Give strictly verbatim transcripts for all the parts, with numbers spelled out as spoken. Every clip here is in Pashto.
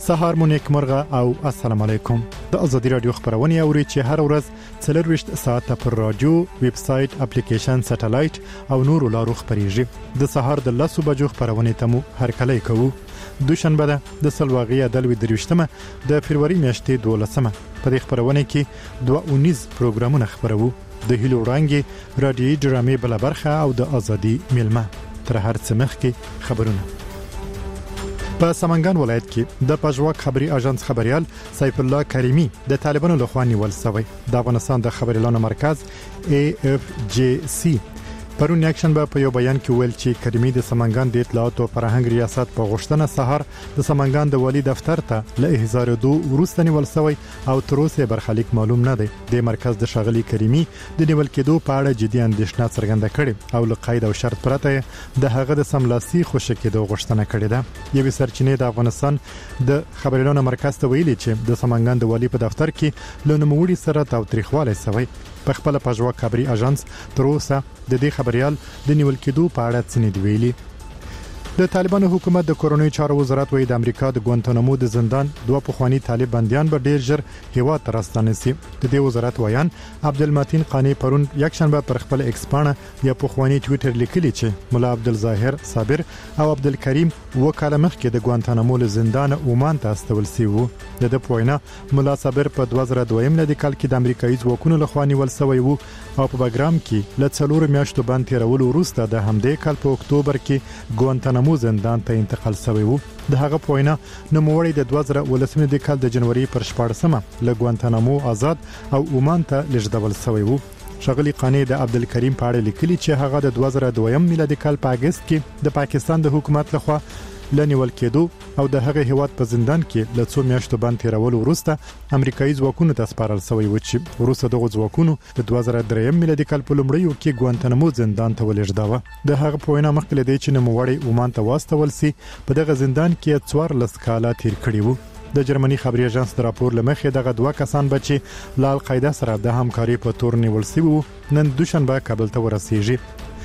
سهار مو نیکمرغه او السلام علیکم. د ازادي رادیو خبرونه اوري چې هر ورځ څلرويشت ساعته پر رادیو، ویب سټ، اپلیکیشن، سټلایټ او نورو لارو خبريږي. د سهار د لسو بجو خبرونه تمو هر کله کوو. دوشنبه ده د سلواغي عدالوي درويشتمه د فروری میاشتې دولسمه. په دې خبرونه کې دوه اونیز پروګرامونه خبرو. د هیلو رنګي رادیوي ډرامې بل برخه او د ازادي ملمه. تر هر څه مخکې خبرونه. په سمنګان ولایت کې د پژواک خبري اژانس خبريال سیف الله کریمی د طالبانو لخوا نیول شوی. د افغانستان د خبريالانو مرکز ای اف جی سی پرون اکشن به په یو بیان کې ویل چې کریمی د سمنګان د اطلاعات او فرهنګ ریاست په غوښتنه سهار د سمنګان د والی دفتر ته له احضار دو ورسته نیول شوی او تر اوسه برخلیک معلوم نه دی. د مرکز د شاغلي کریمی د نیول کېدو په اړه جدي اندېښنه څرګنده کړې او له قید او شرط پرته د هغه د سملاسي خوشی کېدو غوښتنه کړې ده. یوه سرچینې د افغانستان د خبريالانو مرکز ته ویلي چې د سمنګان د والی په دفتر کې له نوموړي سره تاوتریخواله شوی. په خپل پژواک خبري اژانس تر اوسه د دې خبريال د نیول کېدو په اړه څه نه دی ویلي. د طالبانو حکومت د کورونی چارو وزارت وایي د امریکا د ګوانتانامو د زندان دوه پخوانی طالب بنديان به ډیر ژر هیوا ترستانه سي. د دې وزارت وایان عبدالمتین قانی پرون یک شنبه پر خپل ایکس پاڼه یا پخوانی ټوئیټر لیکلی چې مولا عبدالظاهر صابر او عبدالکریم وکاله مخکې د ګوانتانامو له زندان عمان ته استول سی وو. د د پوینا مولا صابر په دوه زره دوه میلادي کال کې د امریکایي ځواکونو لخوا نیول شوی وو او په بګرام کې ل څلور میاشتو باندې تیرولو وروسته د همدې کال په اکتوبر کې ګوانتانامو زندان ته انتقال شوی وو. د هغه پوینا نوموړی د دوه زره ولسمه د کال د جنوري پر شپږمه له ګوانتانامو آزاد او عمان ته لږدول شوی وو. شغلی قانی د عبدالکریم په اړه لیکلی چې هغه د دوه زره دوه میلادي کال په اگست کې د پاکستان د حکومت لخوا لنیول کېدو او د هغه هیواد په زندان کې ل څو میاشتو باندې تیرول وروسته امریکایي ځواکونو ته سپارل شوی و چې وروسته دغه ځواکونو د دوه زره درې میلادي کال په لومړیو کې ګوانتانامو زندان ته ولېږداوه. د هغه په وینا مخکې لدی چې نوموړی عمان ته واستول سي په دغه زندان کې څوارلس کاله تیر کړی وو. د جرمني خبري اژانس د راپور لمخې دغه دوه کسان بچي ل القاعده سره د همکاري په تور نیول شوی وو. نن دوشنبه کابل ته ورسیږي.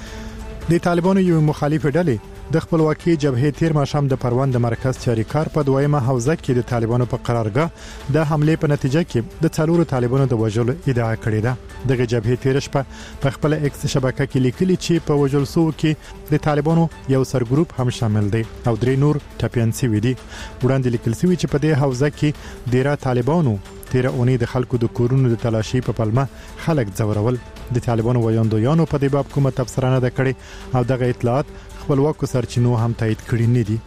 د طالبانو یو مخالف ډلې د خپلواکي جبهه تیر ماشام د پروان د مرکز چاریکار په دویمه حوزه کې د طالبانو په قرارګاه د حمله په نتیجه کې د څلورو طالبانو د وژلو ادعا کړې ده. دغه جبهه تیر شپه په خپل ایکس شبکه کې لیکلي چې په وژل سو کې د طالبانو یو سرګروپ هم شامل دی او درې نور ټاپیان سوي دي. وړاندې لیکل شوی چې په دې حوزه کې ډیره طالبانو تیر اونۍ د خلکو د کورونو د تلاشي په پلمه خلک ځورول. د طالبانو ویاندویانو په دې باب کومه تفسیر نه کړې او دغه اطلاعات خپلواکو سرچینو هم تایید کړی نه دي.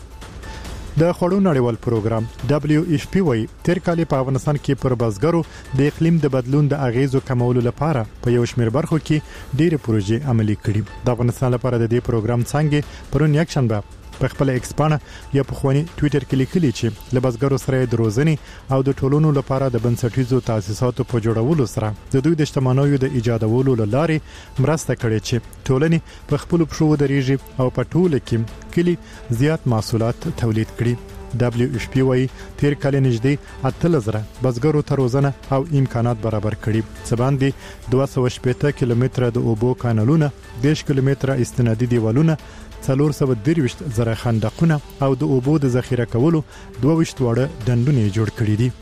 د خړو نړیوال پروګرام دبليو ایف پی وای تیر کال په افغانستان کې پر بازګرو د اقلیم د بدلون د اغیزو کمولو لپاره په یو شمېر برخو کې ډېر پروژې عملي کړي. د افغانستان لپاره د دې پروګرام څنګه پرون یک شنبه په خپل ایکس پاڼه یا په خواني ټوئیټر کې لیکلي چې له بازګرو سره د روزنې او د ټولونو لپاره د بنسټیزو تاسیساتو په جوړولو سره د دوی د شتمنیو د ایجادولو لارې مرسته کړې چې ټولنې په خپل پښو ودرېږي او په ټوله کې کلی زیات محصولات تولید کړي. دبليو ایف پی وای تیر کال نږدې اته زره بازګرو ته روزنه او امکانات برابر کړي. څه باندې دوه سوه شپږ کیلومتره د اوبو کانالونه، دیش کیلومتره استنادي دیوالونه، څلور سوه درویشت زره خندقونه او د اوبو د ذخیره کولو دوه ویشت وړه ډنډونه جوړ کړي دي.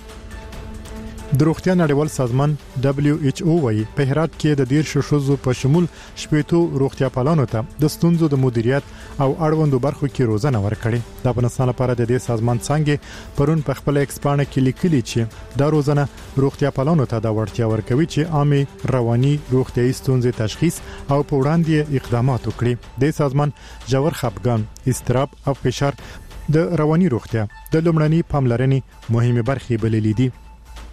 د روغتیا نړیوال سازمان دبليو ایچ او وایي په هرات کې د ډیر شوشوزو په شمول شپېتو روغتیا پالانو ته د ستونزو د مدیریت او اړوندو برخو کې روزنه ورکړي. د افغانستان لپاره د دې سازمان څنګه پرون په خپل ایکس پاڼه کې لیکلي چې دا روزنه روغتیا پالانو ته د وړتیا ورکوي چې عامه رواني روغتيایي ستونزې تشخیص او په وړاندې اقدامات وکړي. د سازمان جوړ خپګان، اضطراب او فشار د رواني روغتیا د لومړني پاملرنې مهمه برخې بللې دي.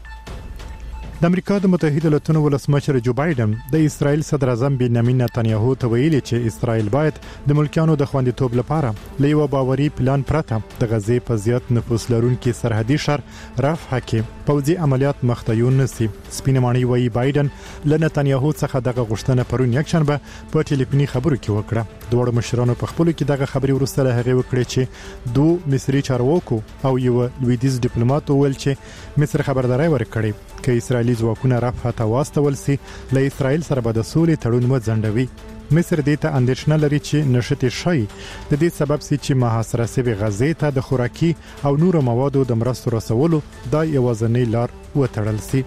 د امریکا د متحده ایالاتو ولسمشر جو بایدن د اسرائیل صدر اعظم بنیامین نتنیاهو ته ویلي چې اسرائیل باید د ملکیانو د خوندیتوب لپاره لیو باوري پلان پرته د غزې په زیات نفوس لرونکي سرحدي شهر رفح کې پوځي عملیات مختیون نسی. سپینه مانی وایي بایدن له نتنیاهو څخه دغه غوښتنه پرون یک شنبه په ټلیفوني خبرو کې وکړه. دوه مشرانو په خپل کې دغه خبري ورسره هغه وکړي چې دوه مصري چارواکو او یو لویدیز ډیپلوماټ ویل چې مصر خبرداري ورکړي چې اسرائیلي ځواکونه رفح ته واستول سي له اسرائیل سره به د سولې تړون مځنډوي. مصر دې ته اندېښنه لري چې نشټې شي د دې سبب سي چې محاصره شوی غزې ته د خوراکي او نورو موادو د مرستو رسولو دا یوازینی لار وتړل سي.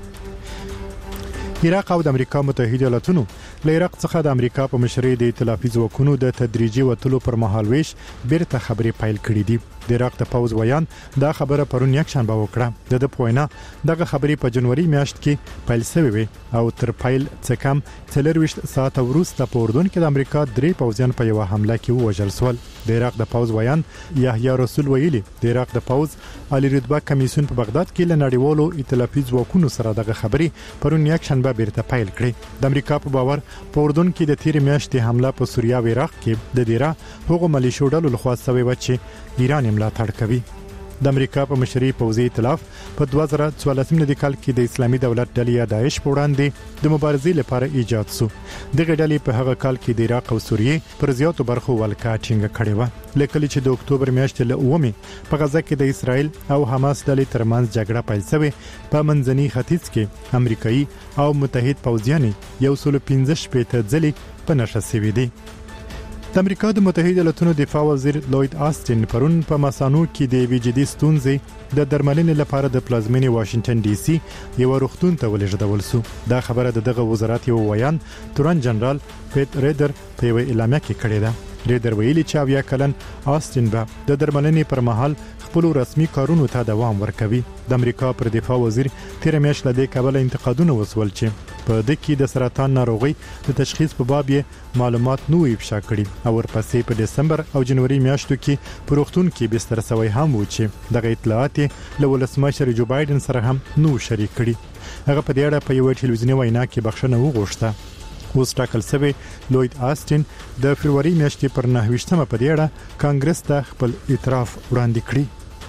عراق او د امریکا متحده ایالاتونو له عراق څخه د امریکا په مشرۍ د ائتلافي ځواکونو د تدریجي وټلو پر مهال ویش بیرته خبرې پیل کړې دي. د عراق د پوز ویان دا خبره پرون یک شنبه وکړه. د د پوینا دغه خبرې په جنوري میاشت کې پیل شوې وي او تر پیل څخه کم څلورویشت ساعت وروسته په اردن کې د امریکا درې پوځیان په یو حمله کې ووژل شول. د عراق د پوز ویان یحیی رسول ویلي د عراق د پوز عالی رتبه کمیسیون په بغداد کې له نړیوالو ائتلافي ځواکونو سره دغه خبرې پرون یک شنبه بیرته پیل کړې. د امریکا په باور په اردن کې د تیر میاشتې حمله په سوریه او عراق کې د دیره هغو ملیشو ډلو لخوا شوې و چې ایران یې ملاتړ کوي. د امریکا په مشرۍ پوځي ائتلاف په دوه زره څوارلسم کال کې د اسلامي دولت ډلې داعش په وړاندې د مبارزې لپاره ایجاد شو. دغه ډلې په هغه کال کې د عراق او سوریه پر زیاتو برخو ولکه ټینګه کړې و. لکه چې د اکتوبر میاشتې له اومه په غزه کې د اسرائیل او حماس ډلې ترمنځ جګړه پیل شوه. په منځني ختیځ کې امریکایي او متحد پوځیان یو سل پنځه شپږ ځلې په نشه شوي دي. د امریکا د متحده ایالاتونو دفاع وزیر لوید آستین پرون په مسانو کې د ویجدي ستونزې د درملنې لپاره د پلازمینې واشنگټن ډي سي یو روغتون ته ولېږدول شو. دا خبره د دغه وزارت یو ویان تورن جنرال پیټ ریډر په یو اعلامیه کې کړې ده. ریډر ویلي چې اویا کلن آستین به د درملنې پر مهال خپل رسمي کارونو ته دوام ورکوي. د امریکا پر دفاع وزیر تیر میاشت له دې کابل انتقادونه وسول چې په دې کې د سرطان ناروغي د تشخیص په باب یې معلومات نو افشا کړي او ورپسې په دسمبر او جنوري میاشتو کې په روغتون کې بستر سوی هم و چې دغه اطلاعات له ولسمشر جو بایدن سره هم نو شریک کړي. هغه په دې اړه په یو ټلویزیوني وینا کې بخښنه وغوښته. اوس ټاکل شوی لوید آستین د فروری میاشتې پر نهه ویشتمه په دې اړه کانګرس ته خپل اعتراف وړاندې کړی.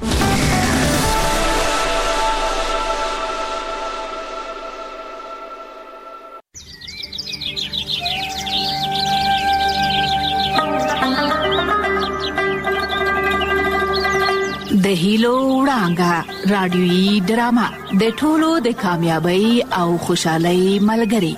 د هیلو وړانګه رادیويي ډرامه د ټولو د کامیابی او خوشحالۍ ملګری.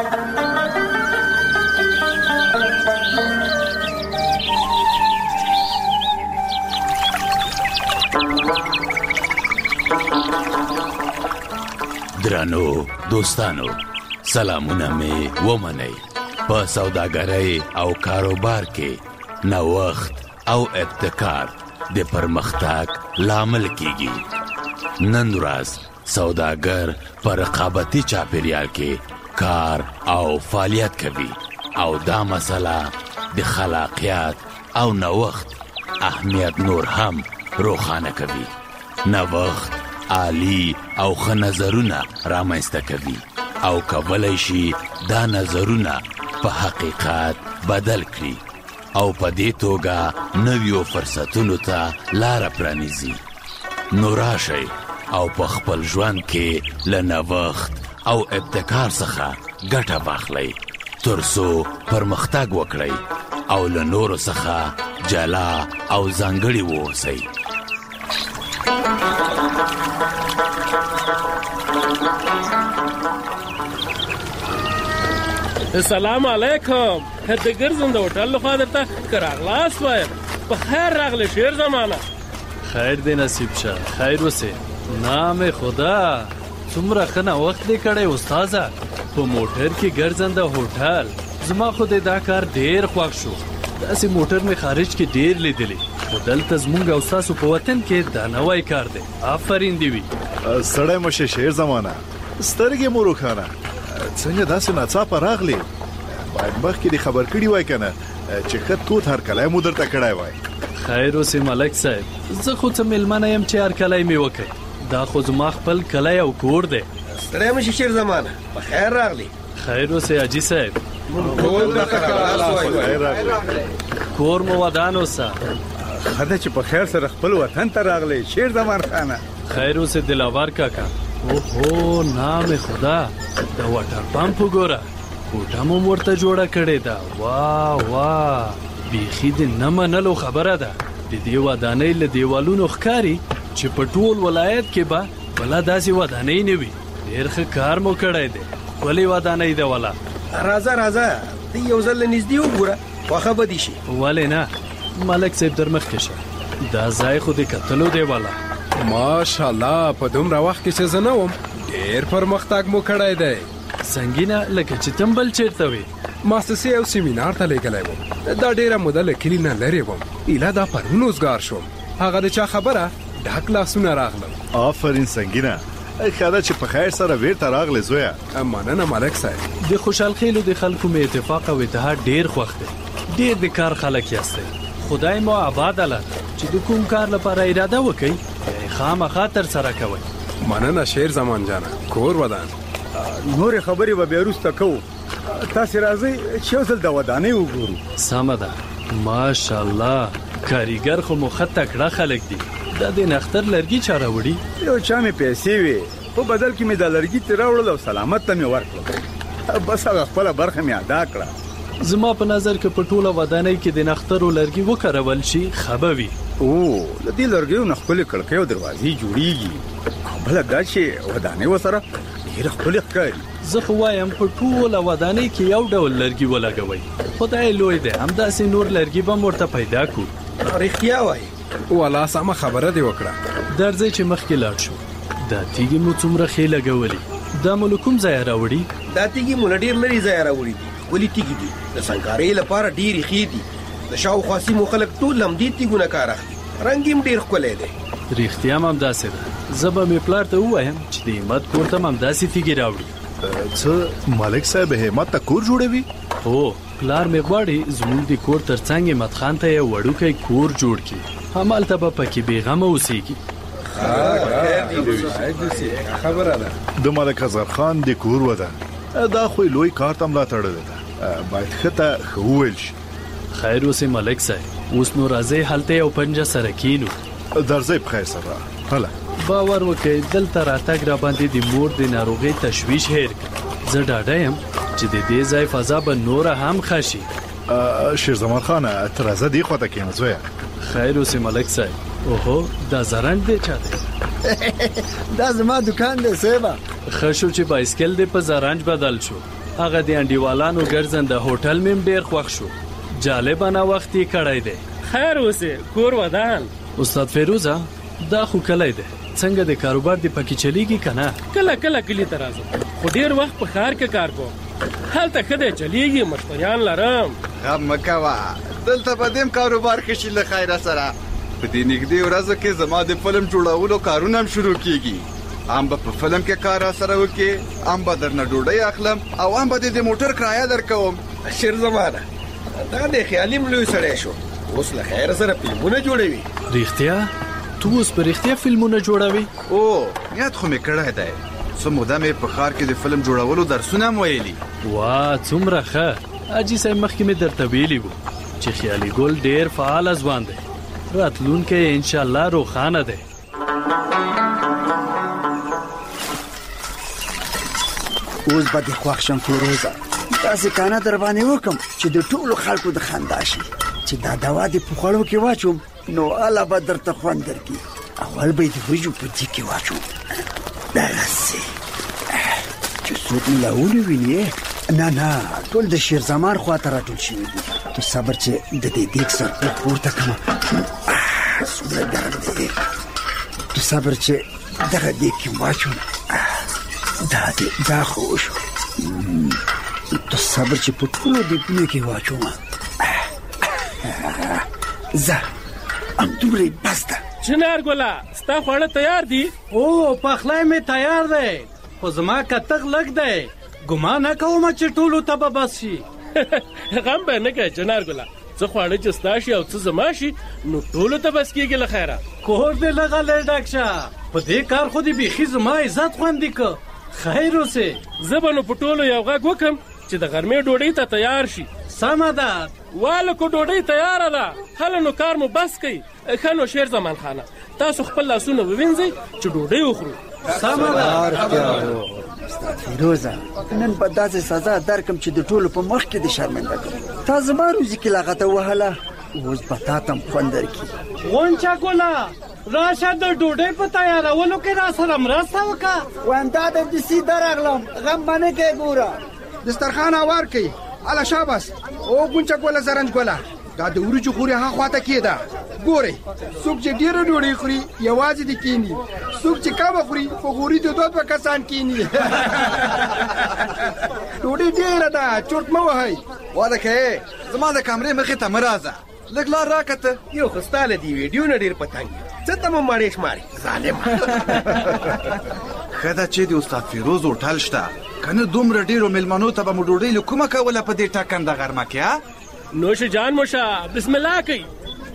درانو دوستانو سلامونه می ومنئ. په سوداګرۍ او کاروبار کې نوښت او ابتکار د پرمختګ لامل کیږي. نن ورځ سوداګر پر رقابتي چاپیریال کې کار او فعالیت کوي او دا مسله د خلاقیت او نوښت اهمیت نور هم روښانه کوي. نوښت عالی او ښه نظرونه رامنځته کوي او کولای شي دا نظرونه په حقیقت بدل کړي او په دې توګه نویو فرصتونو ته لار پرانیزي. نو راشئ او په خپل ژوند کې له نوښت او ابتکار څخه ګټه واخلئ ترڅو پرمختګ وکړئ او له نورو څخه جلا او ځانګړي واوسئ. السلام علیکم. د ګرځند هوټل له خوا درته راغلاست وایم. په خیر راغلی شیر زمانه. خیر دی نصیب شه. خیر وسه. نام خدا څومره ښه وخت دی کړی استاده. په موټر کې ګرځند هوټل زما خو دا کار ډیر خوښ شو. داسې موټر می خارج کې ډیر لیدلی. دلته زمونږ او تاسو په وطن کې دا نوای کار دی. آفرین دی وی. سړی مشه شیر زمانه. سترګې مو روښانه. څنګه داسې ناڅاپه راغلی؟ باید مخکې دې خبر کړي وای کنه چې ښه توت هر کلی مو درته کړی وای. خیر اوسې ملک صاحب. زه خو څه میلمانه یم چې هر کلی مې وکړي. دا خو زما خپل کلی او کور دی. ستړی مشه شیر زمانه. په خیر راغلی. خیر اوسې حاجي صاحب. کور مو ودان اوسه. خدای چې په خیر سره خپل وطن ته راغلی شیر زمان خانه. خیر اوسې دلاور کاکا. اوهو نام خدا. دا واټر پمپ وګوره. کوټه مو ورته جوړه کړې ده. واه واه بیخي د نه منلو خبره ده. د دې ودانۍ له دیوالونو ښکاري چې په ټول ولایت کې به بله داسې ودانۍ نه وي. ډېر ښه کار مو کړی دی. ښکلې ودانۍ ده. ولا راځه راځه ته یو ځل نږدې وګوره خوښه به دي شي. ولې نه ملک صاحب در مخکې شه دا ځای خو د کتلو دی والا. ماشاءالله په دومره وخت کې چې زه نه وم ډېر پرمختګ مو کړی دی. سنګینه لکه چې تم بل چېرته وې؟ ماسسې او سیمینار ته لېږلی وم. دا ډېره موده له کلي نه لرې وم. ایله دا پرون اوزګار شوم. هغه د چا خبره ډک لاسونه راغلل. آفرین سنګینه ښه ده چې په خیر سره بیرته راغلې زویه. مننه ملک صاحب. د خوشحال خیلو د خلکو مې اتفاق او اتحاد ډېر خوښ دی. ډېر د کار خلک یاستئ. خدای مو آباد الله چې د کوم کار لپاره اراده وکړي خامخا تر سره کوئ. مننه شیر زمان جانه کور ودان. نور خبرې به بیا وروسته کوو. تاسې راځئ چې یو ځل د ودانۍ وګورو. سمه ده ماشاءالله کاریګر خو مو ښه تکړه خلک دي. دا د نختر لرګي چا راوړي؟ یو چا مې پیسې وې په بدل کې مې دا لرګي ترې راوړل او سلامت ته مې ورکړل. بس هغه خپله برخه مې ادا کړه. زما په نظر کې په ټوله ودانۍ کې د نخترو لرګي وکارول شي ښه به وي. او له دې لرګیو نه ښکلې کړکۍ او دروازې جوړیږي. بله دا چې ودانۍ ورسره ډېره ښکلې ښکاري. زه خو وایم په ټوله ودانۍ کې یو ډول لرګي ولګوئ. خدای لوی دی همداسې نور لرګي به م ورته پیدا کړو. رښتیا وایي والا سمه خبره دې وکړه. درځئ چې مخکې لاړ شو. دا تیږې مو څومره ښې لګولي. دا مو له کوم ځایه راوړي؟ دا تیږې مو له ډېر لرې ځایه راوړي دي. ولې تیږې دي د سنګکارۍ لپاره ډېرې ښې دي. د شاوخوا سیمو خلک ټول همدې تیږو نه کار اخلي. رنګ یې ډېر ښکلی دی. رښتیا هم همداسې ده. زه به مې پلار ته ووایم چې د همت کور ته هم همداسې تیږې راوړي. څه ملک صاحب همت ته کور جوړوي؟ هو پلار مې غواړي زموږ د کور تر څنګ همت خان ته یو وړوکی کور جوړ کړي. همالته به پکې بېغمه اوسېږي. خبره ده د ملک اصغر خان د کور ودان دا خو لوی کار ته ملا تړلی ده. باید ښه ته ښه وویل شي. خیر اوسې ملک صاحب اوس نو راځئ هلته یو پنجه سره کینو. درځئ په خیر سره. هله باور وکړئ دلته راتګ را باندې د مور د ناروغۍ تشویش هیر کړ. زه ډاډه یم چې د دې ځای فضا به نوره هم ښه شي. شیرزمان خانه ته راځه دې خواته کښېنه زویه. خیر اوسې ملک صاحب. اوهو دا زرنګ دی چا دی؟ دا زما دکان دی صاحبه. ښه شو چې بایسکل دی په زرنج بدل شو. هغه د انډیوالانو ګرځنده هوټل مې ډېر خوښ شو. جالبه وخت یې کړی دی. خیر اوسې کور ودان. استاد فیروزه دا خو کلی دی څنګه د کاروبار دی پکې چلیږي که نه؟ کله کله کلي ته راځم خو ډېر وخت په ښار کې کار کوم. هلته ښه دی چلیږي مشتریان لرم. غم مه کوه دلته په دې کاروبار کې شي له خیره سره. په دې نږدې ورځو کې زما د فلم جوړولو کارونه هم شروع کیږي. ام به په فلم کې کار سره وکړي ام به درنه ډوډۍ اخلم او ام به د موټر کرایه درکوم. شیر زمانه دا د خیالي لوی سړی شو اوس له خیر سره فلمونه جوړوي. رښتیا تو اوس په رښتیا فلمونه جوړوي؟ او نیت خو مې کړی دی. څه موده مې په ښار کې د فلم جوړولو درسونه هم ویلي. وا څومره ښه. حاجي صاحب مخکې مې درته ویلي وو چې خیالي ګل ډېر فعال ځوان دی. راتلونکی یې انشاءالله روښانه دی. اوس به دې خوښ شم فیروزه. داسې کانه در باندې وکم چې د ټولو خلکو د خندا شي چې دا دوا دې په خوړو کې واچوم نو اله به درته خوند درکړي. اول به یې د وریجو په دیګ کې واچوم دغسې چې څوک مې لا ونیوینې. نه نه ټول د شیر زمان خوا ته راټول شوي دي. تو صبر چې د دې دیګ سر پورته کړم. څومره ګرم دی. تو صبر چې دغه دیګ کې واچوم. دا دې دا خو شو. تو صبر چې په ټولو دیګونو کې واچوم. زه همدومره بس ده. چنار ګله ستا خواړه تیار دي؟ او پخلی مې تیار دی خو زما کتغ لږ دی. ګمان نه کوم چې ټولو ته به بس شي. غم به نه کوې چنار ګله. څه خواړه چې ستا شي او څه زما شي نو ټولو ته بس کېږي له خیره. کور دې لږه لږ ډک شه. په دې کار خو دې بیخي زما عزت خوندي که. خیر اوسې. زه به نو په ټولو یو غږ وکړم چې د غرمې ډوډۍ ته تیار شي. سمه ده. والکو ډوډۍ تیاره ده. هله نو کار مو بس کوي. ښه نو شیر زمان خانه تاسو خپل لاسونه ووینځئ چې ډوډۍ وخورو. سمه ده. استاد فیروزه نن به داسې سزا درکم چې د ټولو په مخ کې دې شرمنده کړم. تا زما روزي کې لغته وهله اوس به تا ته هم خوند درکړي. غونچه ګله راشه د ډوډۍ په تیارولو کې را سره مرسته وکړه. وایم دا د دسي درغلم غم به نه کوې ګوره. دسترخوان اوار کوي اله شاباس او ګونچه ګوله زرنج ګوله دا د وریجو خوري ها خواته کېده ګورئ څوک چې ډېره ډوډۍ خوري یوازې دې کیني څوک چې کمه خوري په غوري د دوه دوه کسان کیني ډوډۍ ډېره ده چورت مه وهئ واده کوې زما د کمرې مخې ته مه راځه لږ لار راکته یو خو ستا له دې ویډیو نه ډېر پتنګ څه ته مو مړې شمارې ظالم ښه ده چې د استاد فیروز هوټل شته که نه دومره ډېرو مېلمنو ته به مو ډوډۍ له کومه کوله په دې ټاکنده غرمه کې نوش جان موشه بسم الله کوي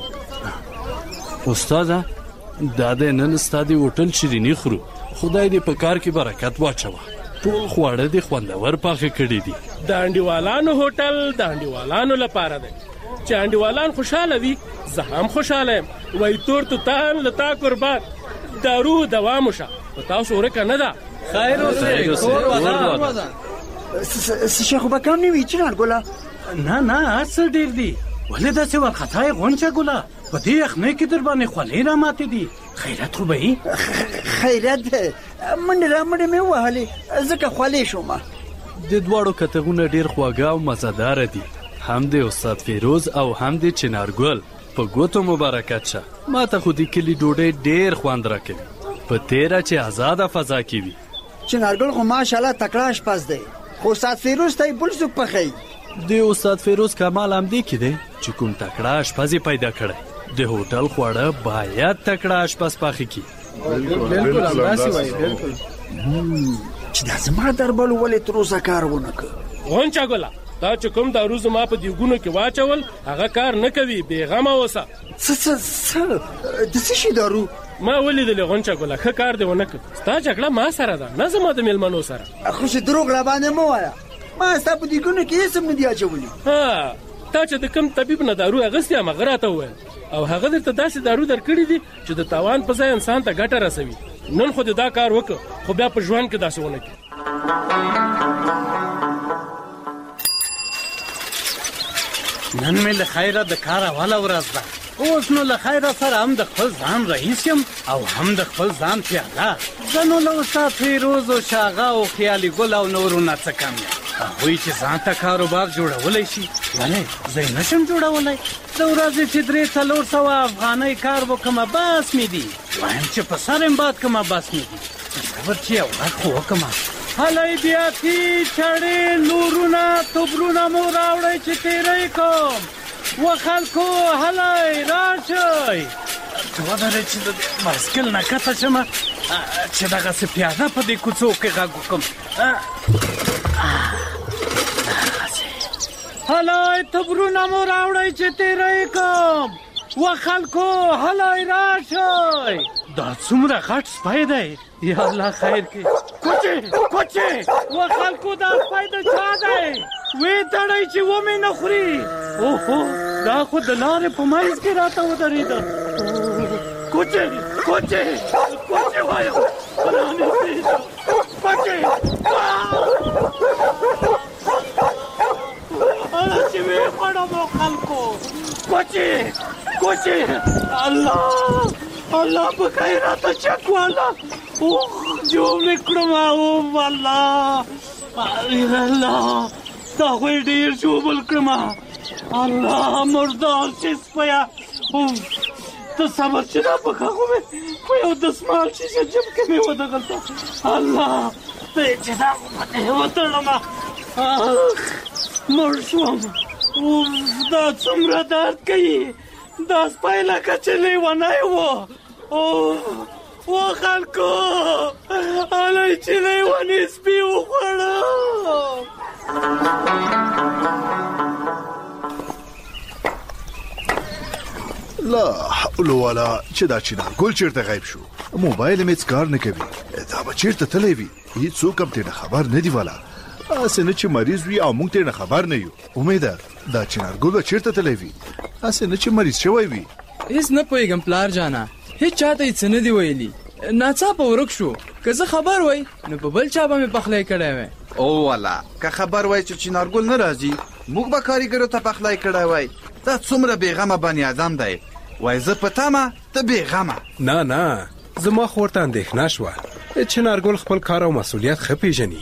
استاده دا د نن ستا د هوټل شیریني خورو خدای دې په کار کې برکت واچوه ټول خواړه دې خوندور پاخه کړي دي د انډیوالانو هوټل د انډیوالانو لپاره دی چې انډیوالان خوشاله وي زه هم خوشاله یم وایي تور توتان له تا قربان د روح دوا موشه په تاسو ورکه نه ده خیر اوسې کور ودا څه شي خو به کم نه وي چنار ګله نه نه څه ډېر دي ولې داسې وارخطا یې غونچه ګله په دې یخنۍ کې در باندې خولې راماتې دي خیرات خو به یي خیرات دی منډې رامنډې مې ووهلې ځکه خولې شوم د دواړو کتغونه ډېر خواږه او مزهداره دي هم د استاد فیروز او هم د چنارګل په ګوتو مبارکت شه ما ته خو د کلي ډوډۍ ډېر خوند راکوي په تیره چې آزاده فضا کې وي چنارګل خو ماشاءالله تکړه اشپز دی خو استاد فیروز ته یې بل څوک پخوي د استاد فیروز کمال همدې کې دی چې کوم تکړه اشپز یې پیدا کړی د هوټل خواړه باید تکړه اشپز پاخه کړي بالکل همداسې وایي بالکل چې دا زما دربل ولې تر اوسه کار ونه کړ غونچه ګله دا چې کوم دارو زما په دیوګونو کې واچول هغه کار نه کوي بېغمه اوسه څه څه څه د څه شي دارو ما ولیدلې غونچه ګله ښه کار دې ونه کړ ستا جګړه ما سره ده نه زما د مېلمنو سره خو چې دروغ را باندې مه وایه ما ستا په دیوګونو کې هېڅ هم نه دي اچولي ها تا چې د کوم طبیب نه دارو اخیستې یم هغه راته وویل او هغه درته داسې دارو درکړي دي چې د تاوان په ځای انسان ته ګټه رسوي نن خو دې دا کار وکړه خو بیا په ژوند کې داسې ونه کړي نن مې له خیره د کار اوله ورځ ده اوس نو له خیره سره هم د خپل ځان رئیس یم او هم د خپل ځان پیاله زه نو له استاد فیروز او شاغه او خیالي ګل او نورو نه څه کم یم هغوی چې ځان ته کاروبار جوړولی شي ولې زه یې نشم جوړولی د ورځې چې درې څلور سوه افغانۍ کار وکړمه بس مې دي وایم چې په سر یم باد کړمه بس مې دي صبر چې یو غږ خو وکړمه هلی بیاکي چړې نورونه توبرونه مو راوړئ چې تیری کوم و خلکو هلی راشئ ته ودرې چې د بایسکل نه کته شمه چې دغسې پیاده په دې کوڅو کې غږ وکړم هلی توبرونه مو راوړئ چې تیری کوم و خلکو هلی راشئ دا څومره غټ سپی دی یا الله خیر کې کوچې کوچې و خلکو دا سپی د چا دی وې تړئ چې ومې نه خوري اوهو دا خو د لارې په منځ کې راته ودرېده کوچې کوچې کوچې وایم کوچې هله چې وې خوړم خلکو کوچې کوچې الله الله په خیراته چک والا اوه جوړ مې کړم اوه الله الله دا خو یې ډېر ژوبل کړم الله مردار چې سپیه اوه ته صبر چې دا پخه خو مې په یو دسمال شیشه جب کې مې ودغلته الله ته یې چې دا خو په دې وتړم مړ شوم اوه دا څومره درد کوي دا سپی لکه چې لیونی و و خلکو هلی چې لیونی سپي وخوړم لا حول ولا چې دا چنارګل چېرته غیب شو موبایل مې هېڅ کار نه کوي دا به چېرته تللی وي هېڅوک هم ترې نه خبر نه دي والا هسې نه چې مریض وي او موږ ترې نه خبر نه یو امیده دا چنارګل به چېرته تللی وي هسې نه چې مریض شوی وي هېڅ نه پوهېږم پلار جانه هېڅ چاته یې څه نه دي ویلي ناڅاپه ورک شو که زه خبر وای نو په بل چا به مې پخلی کړی وی او والا که خبر وای چې چنارګل نه راځي موږ به کاریګرو ته پخلی کړی وای دا څومره بېغمه بني ادم دی وای زه په تمه ته بېغمه نه نه زما خو ورته اندېښنه شوه چنارګل خپل کار او مسؤلیت ښه پېژني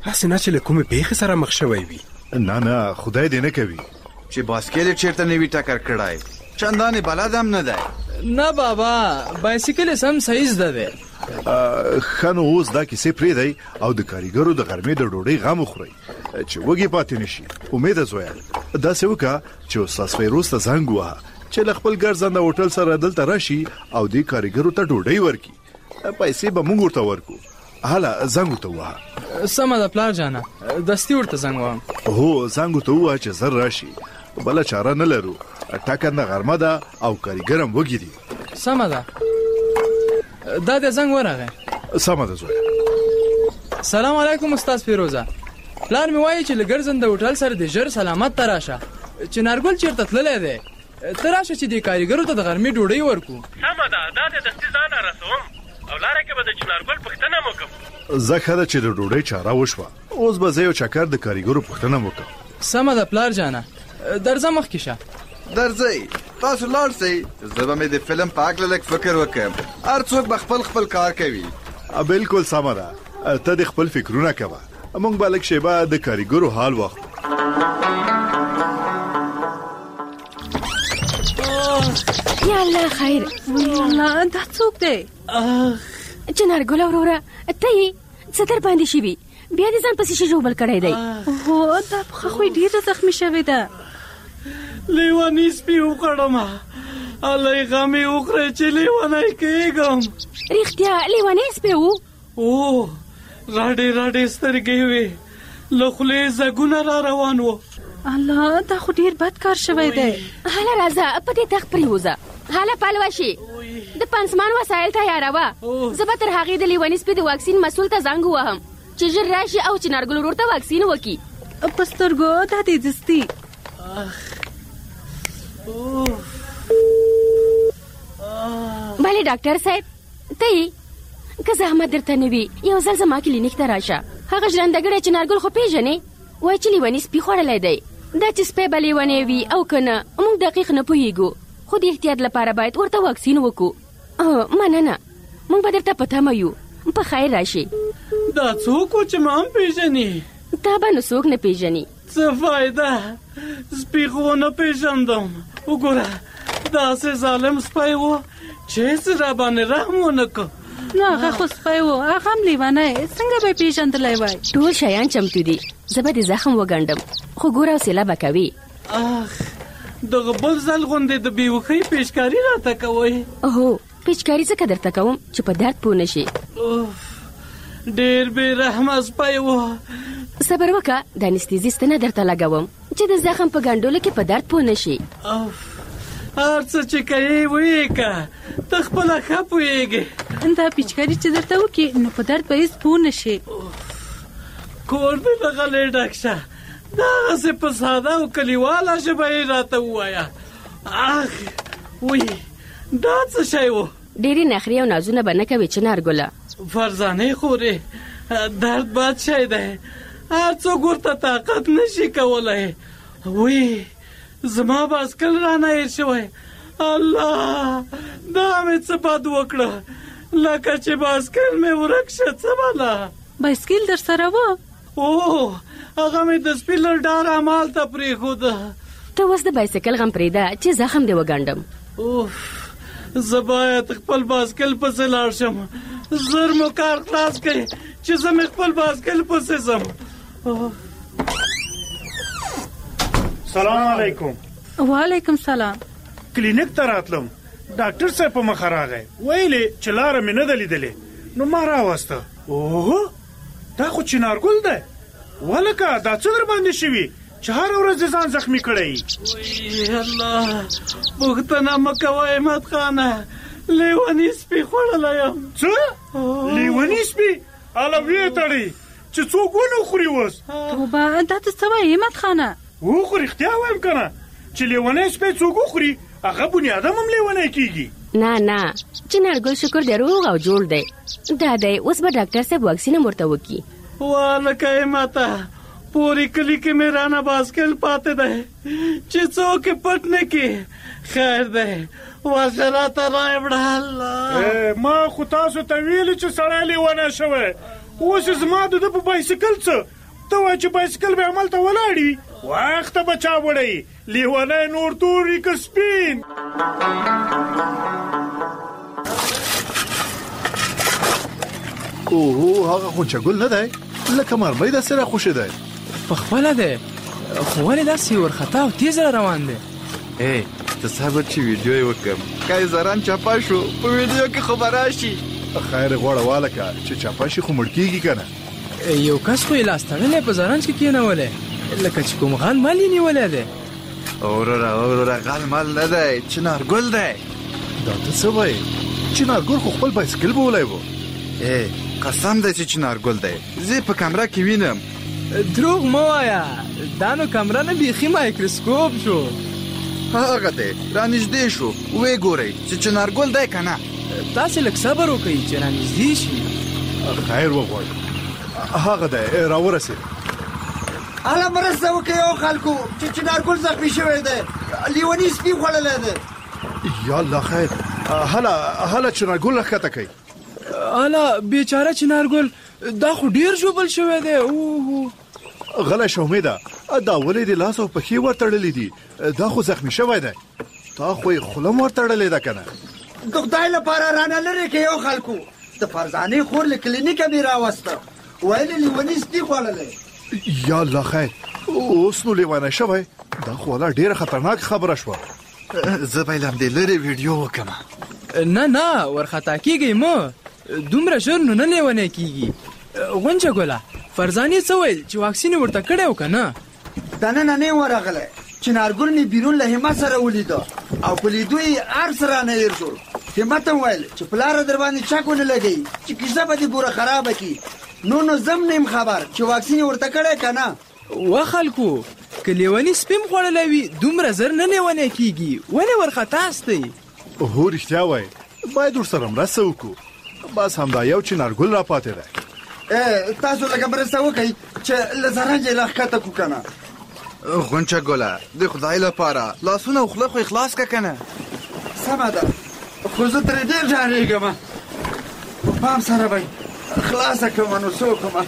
هسې نه چې له کومې پیښې سره مخ شوی وي. نه نه خدای دې نه کوي چې باسکل چیرته نه وي ټکر کړای. چندانې بلد هم نه دی. نه بابا بایسکل سم صحیح زده دی. ښه نو اوس دا کیسې پرېږدئ او د کاریګرو د غرمې د ډوډۍ غم وخورئ چې وږي پاتې نه شي. امیده زویه داسې وکړه چې استاد فیروز ته زنګ ووهه چې له خپل ګرځنده هوټل سره دلته راشي او دې کاریګرو ته ډوډۍ ورکړي. پیسې به موږ ورته ورکو. هله زنګ ورته ووهه. سمه ده پلار جانه دستي ورته زنګ وهم. هو زنګ ورته ووهه چې زر راشي. بله چاره نه لرو. ټاکنده غرمه ده او کاریګر هم وږي دي. سمه ده دا دې زنګ ورغی. سمه ده زویه. سلام علیکم استاد فیروزه. پلار مې وایي چې له ګرځنده هوټل سره د ژر سلامت ته راشه. چنارګل چېرته تللی دی؟ ته راشه چې دې کاریګرو ته د غرمې ډوډۍ ورکو. سمه ده دا دې دستي ځان را رسوم او لاره کې به د چنارګل پوښتنه وکړم. زه ښه ده چې د ډوډۍ چاره وشوه. اوس به زه یو چکر د کاریګرو پوښتنه وکړم. سمه ده پلار جانه درځه مخکې شه. درځئ تاسو لاړ شئ. زه به مې د فلم په هکله لږ فکر وکړم. هر څوک به خپل خپل کار کوي. بالکل سمه ده. ته د خپل فکرونه کوه. موږ به لږ شیبه د کاریګرو حال واخلو. یا الله خیر. الله دا څوک دی؟ چنارګل وروره ته یې څه در باندې شوي؟ بیا دې ځان پسې شي ژوبل کړی دی. هو دا پښه خو ډېره زخمي شوې ده. لیونی سپي وکړم. الله یې غمې وکړې چې لیونی کېږم. رښتیا لیونی سپی و؟ او راډې راډې سترګې وې له خولې ځګونه را روان و. الله دا خو ډېر بد کار شوی دی. هله راځه په دې تخت پرېوځه. هله پلوه شي د پنسمان وسایل تیاروه. زه به تر هغې د لیوني سپي د واکسین مسؤل ته زنګ ووهم چې ژر راشي او چنارګل ورور ته واکسین وکړي. په سترګو دا دې دستي. بله ډاکټر صاحب ته یې که زحمت درته نه وي یو ځل زما کلینیک ته راشه. هغه ژرندهګړی چنارګل خو پیژنې وایي چې لیوني سپي خوړلی دی. دا چې سپی به لیونی وي او که نه موږ دقیق نه پوهېږو خو د احتیاط لپاره باید ورته واکسین وکړو. مننه موږ به درته په تمه یو. په خیر راشي. دا څوک و چې ما هم پیژني؟ تا به نو څوک نه پیژني. څه فایده سپي خو نه پیژندم. وګوره داسې ظالم سپی و چې هېڅ را باندې رحم ونه کړ. نو هغه خو سپی و هغه هم لیونی څنګه به یې پیژندلی وای؟ ټول شیان چمتو دي. زه به د زخم وګنډم خو ګوره حوصله به کوي. اخ دغه بل ځل غوندې د بېوښۍ پیچکاري راته کوئ؟ هو پیچکاري ځکه درته کوم چې په درد پوه نه شي. ډېر بې رحمه سپی و. صبر وکړه د انستیزیست نه درته لګوم چې د زخم په ګنډلو کې په درد پوه نه شي. هر څه چې کوې ویې که ته خپله ښه پوهېږې. دا پیچکاري چې درته وکړي نو په درد به هېڅ پوه نه شي. کور دې له غلې ډک شه. دغسې په ساده او کلیواله ژبه یې راته ووایه. اخ وی دا څه شی و؟ ډېرې نخرې او نازونه به نه کوې چنارګله. فرزانې خورې درد بد شی دی. هر څوک ورته طاقت نه شي کولی. وی زما باسکل رانه هېر شوی. الله دا مې څه بد وکړه لکه چې باسکل مې ورک شه. څه بله بایسکل در سره و؟ او هغه مې د سپي له ډاره همالته پرېښوده. ته اوس د بایسکل غم پرېږده چې زخم دې وګنډم. اوف زه باید خپل باسکل پسې لاړ شم. زر مو کار خلاص کړئ چې زه مې خپل باسکل پسې ځم. سلام علیکم. وعلیکم سلام. کلینیک ته راتلم. ډاکټر صاحب په مخه راغی. ویلې چې لاره مې نه ده لیدلې نو ما راوسته. اوه دا خو چنارګل دی. ولکه دا څه در باندې شوي چې هره ورځ دې ځان زخمي کړی؟ وی الله پوښتنه مه کوه احمد خانه. لیوني سپي خوړلی یم. څه لیوني سپي؟ هله ویې تړئ چې څوک ونه خوري اوس. توبه دا ته څه وایې احمد خانه؟ وخو رښتیا وایم که نه چې لیونی سپی څوک وخوري هغه بني ادم هم لیونی کېږي. نه نه چنارګل شکر دی روغ او جوړ دی. دا دی اوس به ډاکټر صاحب واکسین هم ورته وکړي. والکه ماته پوری کلی کې مې رانه باسکل پاتې دی چې څوک یې پټ نه کړي. خیر دی ورشه راته راوړه. الله ما خو تاسو ته ویلي چې سړی لیونی شوی. اوس زما د ده په بایسکل څه ته وایې چې بایسکل به همالته ولاړ وي وخته به چا وړی لیونی نور توري که سپین اوهو هغه غونچه ګل نه دی لکه مرمۍ داسې راخوشېدی پخپله دی خو ولې داسې ورخطا او تیز را روان دی ای ته صبر چې ویډیو یې وکړم که زران چاپه شو په ویډیو کې خو به راشي خیر یې غوړه والکه چې چاپه شي خو مړ کېږي که نه یو کس خو یې لاس تړلی په زرنج کې کېنولی لکه چې کوم غل مال یې نیولی دی وروره وروره غل مال نه دی چنارګل دی دا ته څه وایې چنارګل خو خپل بایسکل بولی و ای قسم دی چې چنارګل دی زه په کمره کې وینم دروغ مه وایه دا نو کمره نه بیخي مایکروسکوپ شو هغه دی رانږدې شو ویې ګورئ چې چنارګل دی که نه تاسې لږ صبر وکئ چې رانږدې شي خیر وغواړئ هغه دی راورسېد هله مرسته وکړئ او خلکو چې چنارګل زخمي شوی دی لیوني سپي خوړلی دی یا الله خیر هله هله چنارګل راښکته کوي هله بیچاره چنارګل دا خو ډېر ژوبل شوی دی اوهو غلی شه امیده دا ولې د لاس او پښې ورتړلي دي دا خو زخمي شوی دی تا خو یې خوله م ورتړلې ده که نه د خدای لپاره رانه لرې کړئ او خلکو د فرزانې خور له کلینیکه مې راوسته ویل یې لیوني سپي خوړلی یا الله خیر اوس نو لیونی شوی دا خو والا ډېره خطرناک خبره شوه زه به یې له همدې لرې ویډیو وکړم نه نه ورخطا کېږئ مه دومره ژر نو نه لیونی کېږي غونچه ګله فرزانې څه ویل چې واکسین یې ورته کړی و که نه دننه نه ورغلی چنارګل مې بیرون له همت سره ولیده او په لیدو یې عرض رانه هېر شو همت هم ویل چې پلاره در باندې چک ونه لګوي چې کیسه به دې بوره خرابه کړي نو نو زم نه یم خبر چې واکسین یې ورته کړی که نه و خلکو که لیوني سپي م خوړلی وي دومره زر نه لیونی کېږي ولې ورخطا ستئ هو رښتیا وایي باید ورسره مرسته وکړو بس همدا یو چنارګل را پاتې دی تاسو لږه مرسته وکئ چې له زرنجه یې راښکته کړو که نه غونچه ګله د خدای لپاره لاسونه او خوله خو اخلاص که که نه سمه ده خو زه ترې ډېر ډارېږم په پام سره به خلاصه کړم نو څه وکړم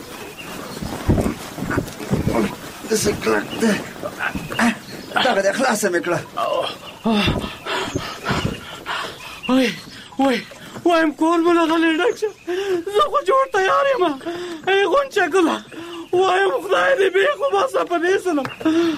داسې کلک دی دغه دی خلاصه مې کړه وای وای وایم کول مو لغلی ډک شه زه خو جوړ تیار یم ای غونچه ګله وایم خدای دې بې خو باسه په دې سلم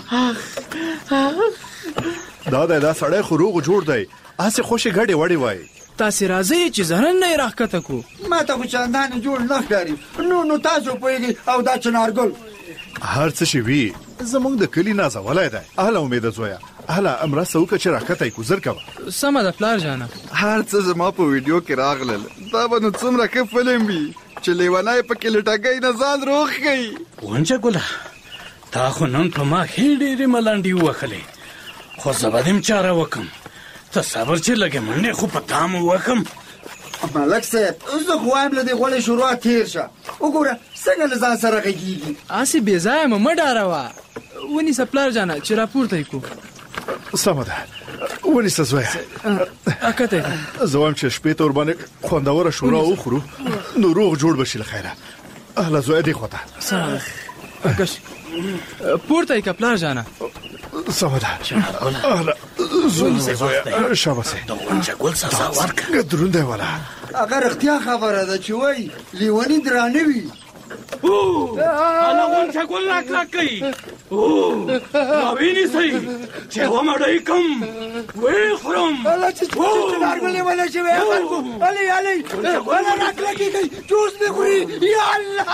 دا دی دا سړی خو روغ جوړ دی هسې خوشې ګډې وړې وایي تاسې راځئ چې زرن نه یې راښکته کړو ما ته خو چندانې جوړ نه ښکاري نو نو تاسو پوهېږئ او دا چنارګل هر څه چې وي زموږ د کلي نازولی دی اهله امیده زویه اهله مرسته وکړه چې راښکته یې کړو زر کوه سمه ده پلار جانه هر څه زما په ویډیو کې راغلل دا به نو څومره ښه فلم وي چې لیونی پکې لټګۍ نه ځان روغ کوي غونچه ګله تا خو نن په ما ښې ډېرې ملنډې ووهلې خو زه به دې چاره وکړم ته صبر چې لږې منډې خو په تا م ووهم ملک صاحب زه خو وایم له دې غوړې شروع تېر شه وګوره څنګه له ځان سره غږېږي هسې بې ځایه مه مه ډاروه ونیسه پلار جانه چې راپورته یې کړو سمه ده ونیسه زویه اکته یې زه وایم چې شپې ته ورباندې خوندوره شورا وخورو نو روغ جوړ به شي له خیره اهله زویه دې خوا ته کش پورته یې که پلار جانه سمه ده اهله زویه شاباسې د غونچه ګل سزا ورکړه دروند دی والا هغه رښتیا خبره ده چې وایي لیوني درانه وي هله غونچه ګل راکلک کوي راوینیسئ چې ومړی کم ویې خورم هله چې چنارګل لیونی شوی خلکو هلئ هلئ هله راکلکې کوي جوس مې خوري یا الله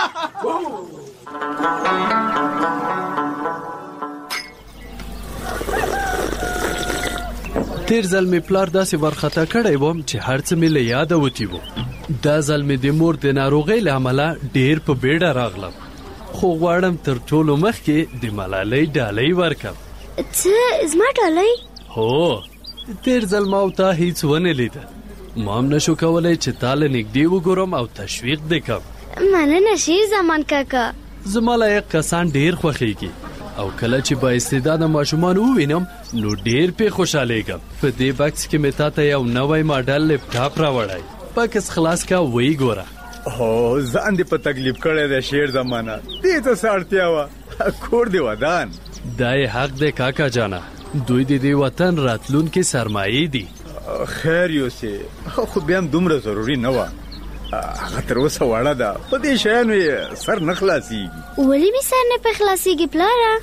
تیر ځل مې پلار داسې ورخطا کړی وم چې هر څه مې له یاده وتي وو دا ځل مې د مور د ناروغۍ له امله ډېر په بیړه راغلم خو غواړم تر ټولو مخکې د ملالۍ ډالۍ ورکړم څه زما ډالۍ هو تیر ځل ما او تا هیڅ ونه لیده ما هم نشو کولی چې تا له نږدې وګورم او تشویق دې کړم مننه شیر زمان کاکا زما لایق کسان ډېر خوښېږي او کله چې با استعداده ماشومان ووینم نو ډېر پې خوشحالیږم په دې بکس کې مې تا ته یو نوی ماډل لپټاپ راوړی بکس خلاص کا وی ګوره او ځان دې په تکلیف کړی دی شیر زمانه دې ته څه اړتیا وه کور دې ودان دا یې حق دی کاکا جانا دوی د دې وطن راتلونکي سرمایې دي خیر یوسې خو بیا هم دومره ضروري نه وه هغه تر اوسه وړه ده په دې شیانو یې سر نه خلاصېږي ولې مې سر نه پې خلاصېږي پلاره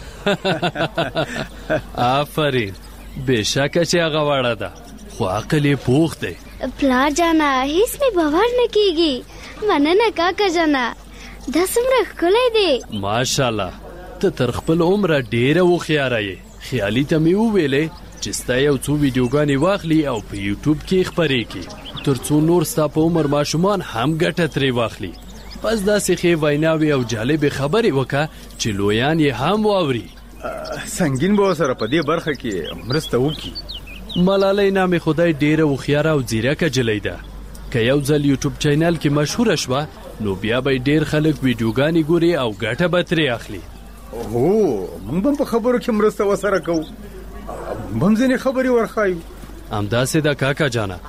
آفرین بېشکه چې هغه وړه ده خو عقل یې پوخ دی پلار جانا هیڅ مې باور نه کېږي مننه کاکا جانا دا څومره ښکلی دی ماشاءالله ته تر خپل عمره ډېره هوښیاره یې خیالي ته مې وویلې چې ستا یو څو ویډیوګانې واخلي او په یوټیوب کې خپرې کړي تر څو نور ستا په عمر ماشومان هم ګټه ترې واخلي بس داسې ښې ویناوې او جالبې خبرې وکړه چې لویان یې هم واوري سنګین به ورسره په دې برخه کې مرسته وکړي ملالۍ نامې خدای ډېره هوښیاره او ځیرکه جلۍ ده که یو ځل یوټیوب چینل کې مشهوره شوه نو بیا به ډېر خلک ویډیوګانې ګوري او ګټه به ترې اخلي هو موږ هم په خبرو کې مرسته ورسره کوو موږ هم ځینې خبرې ورښایو همداسې ده کاکا جانا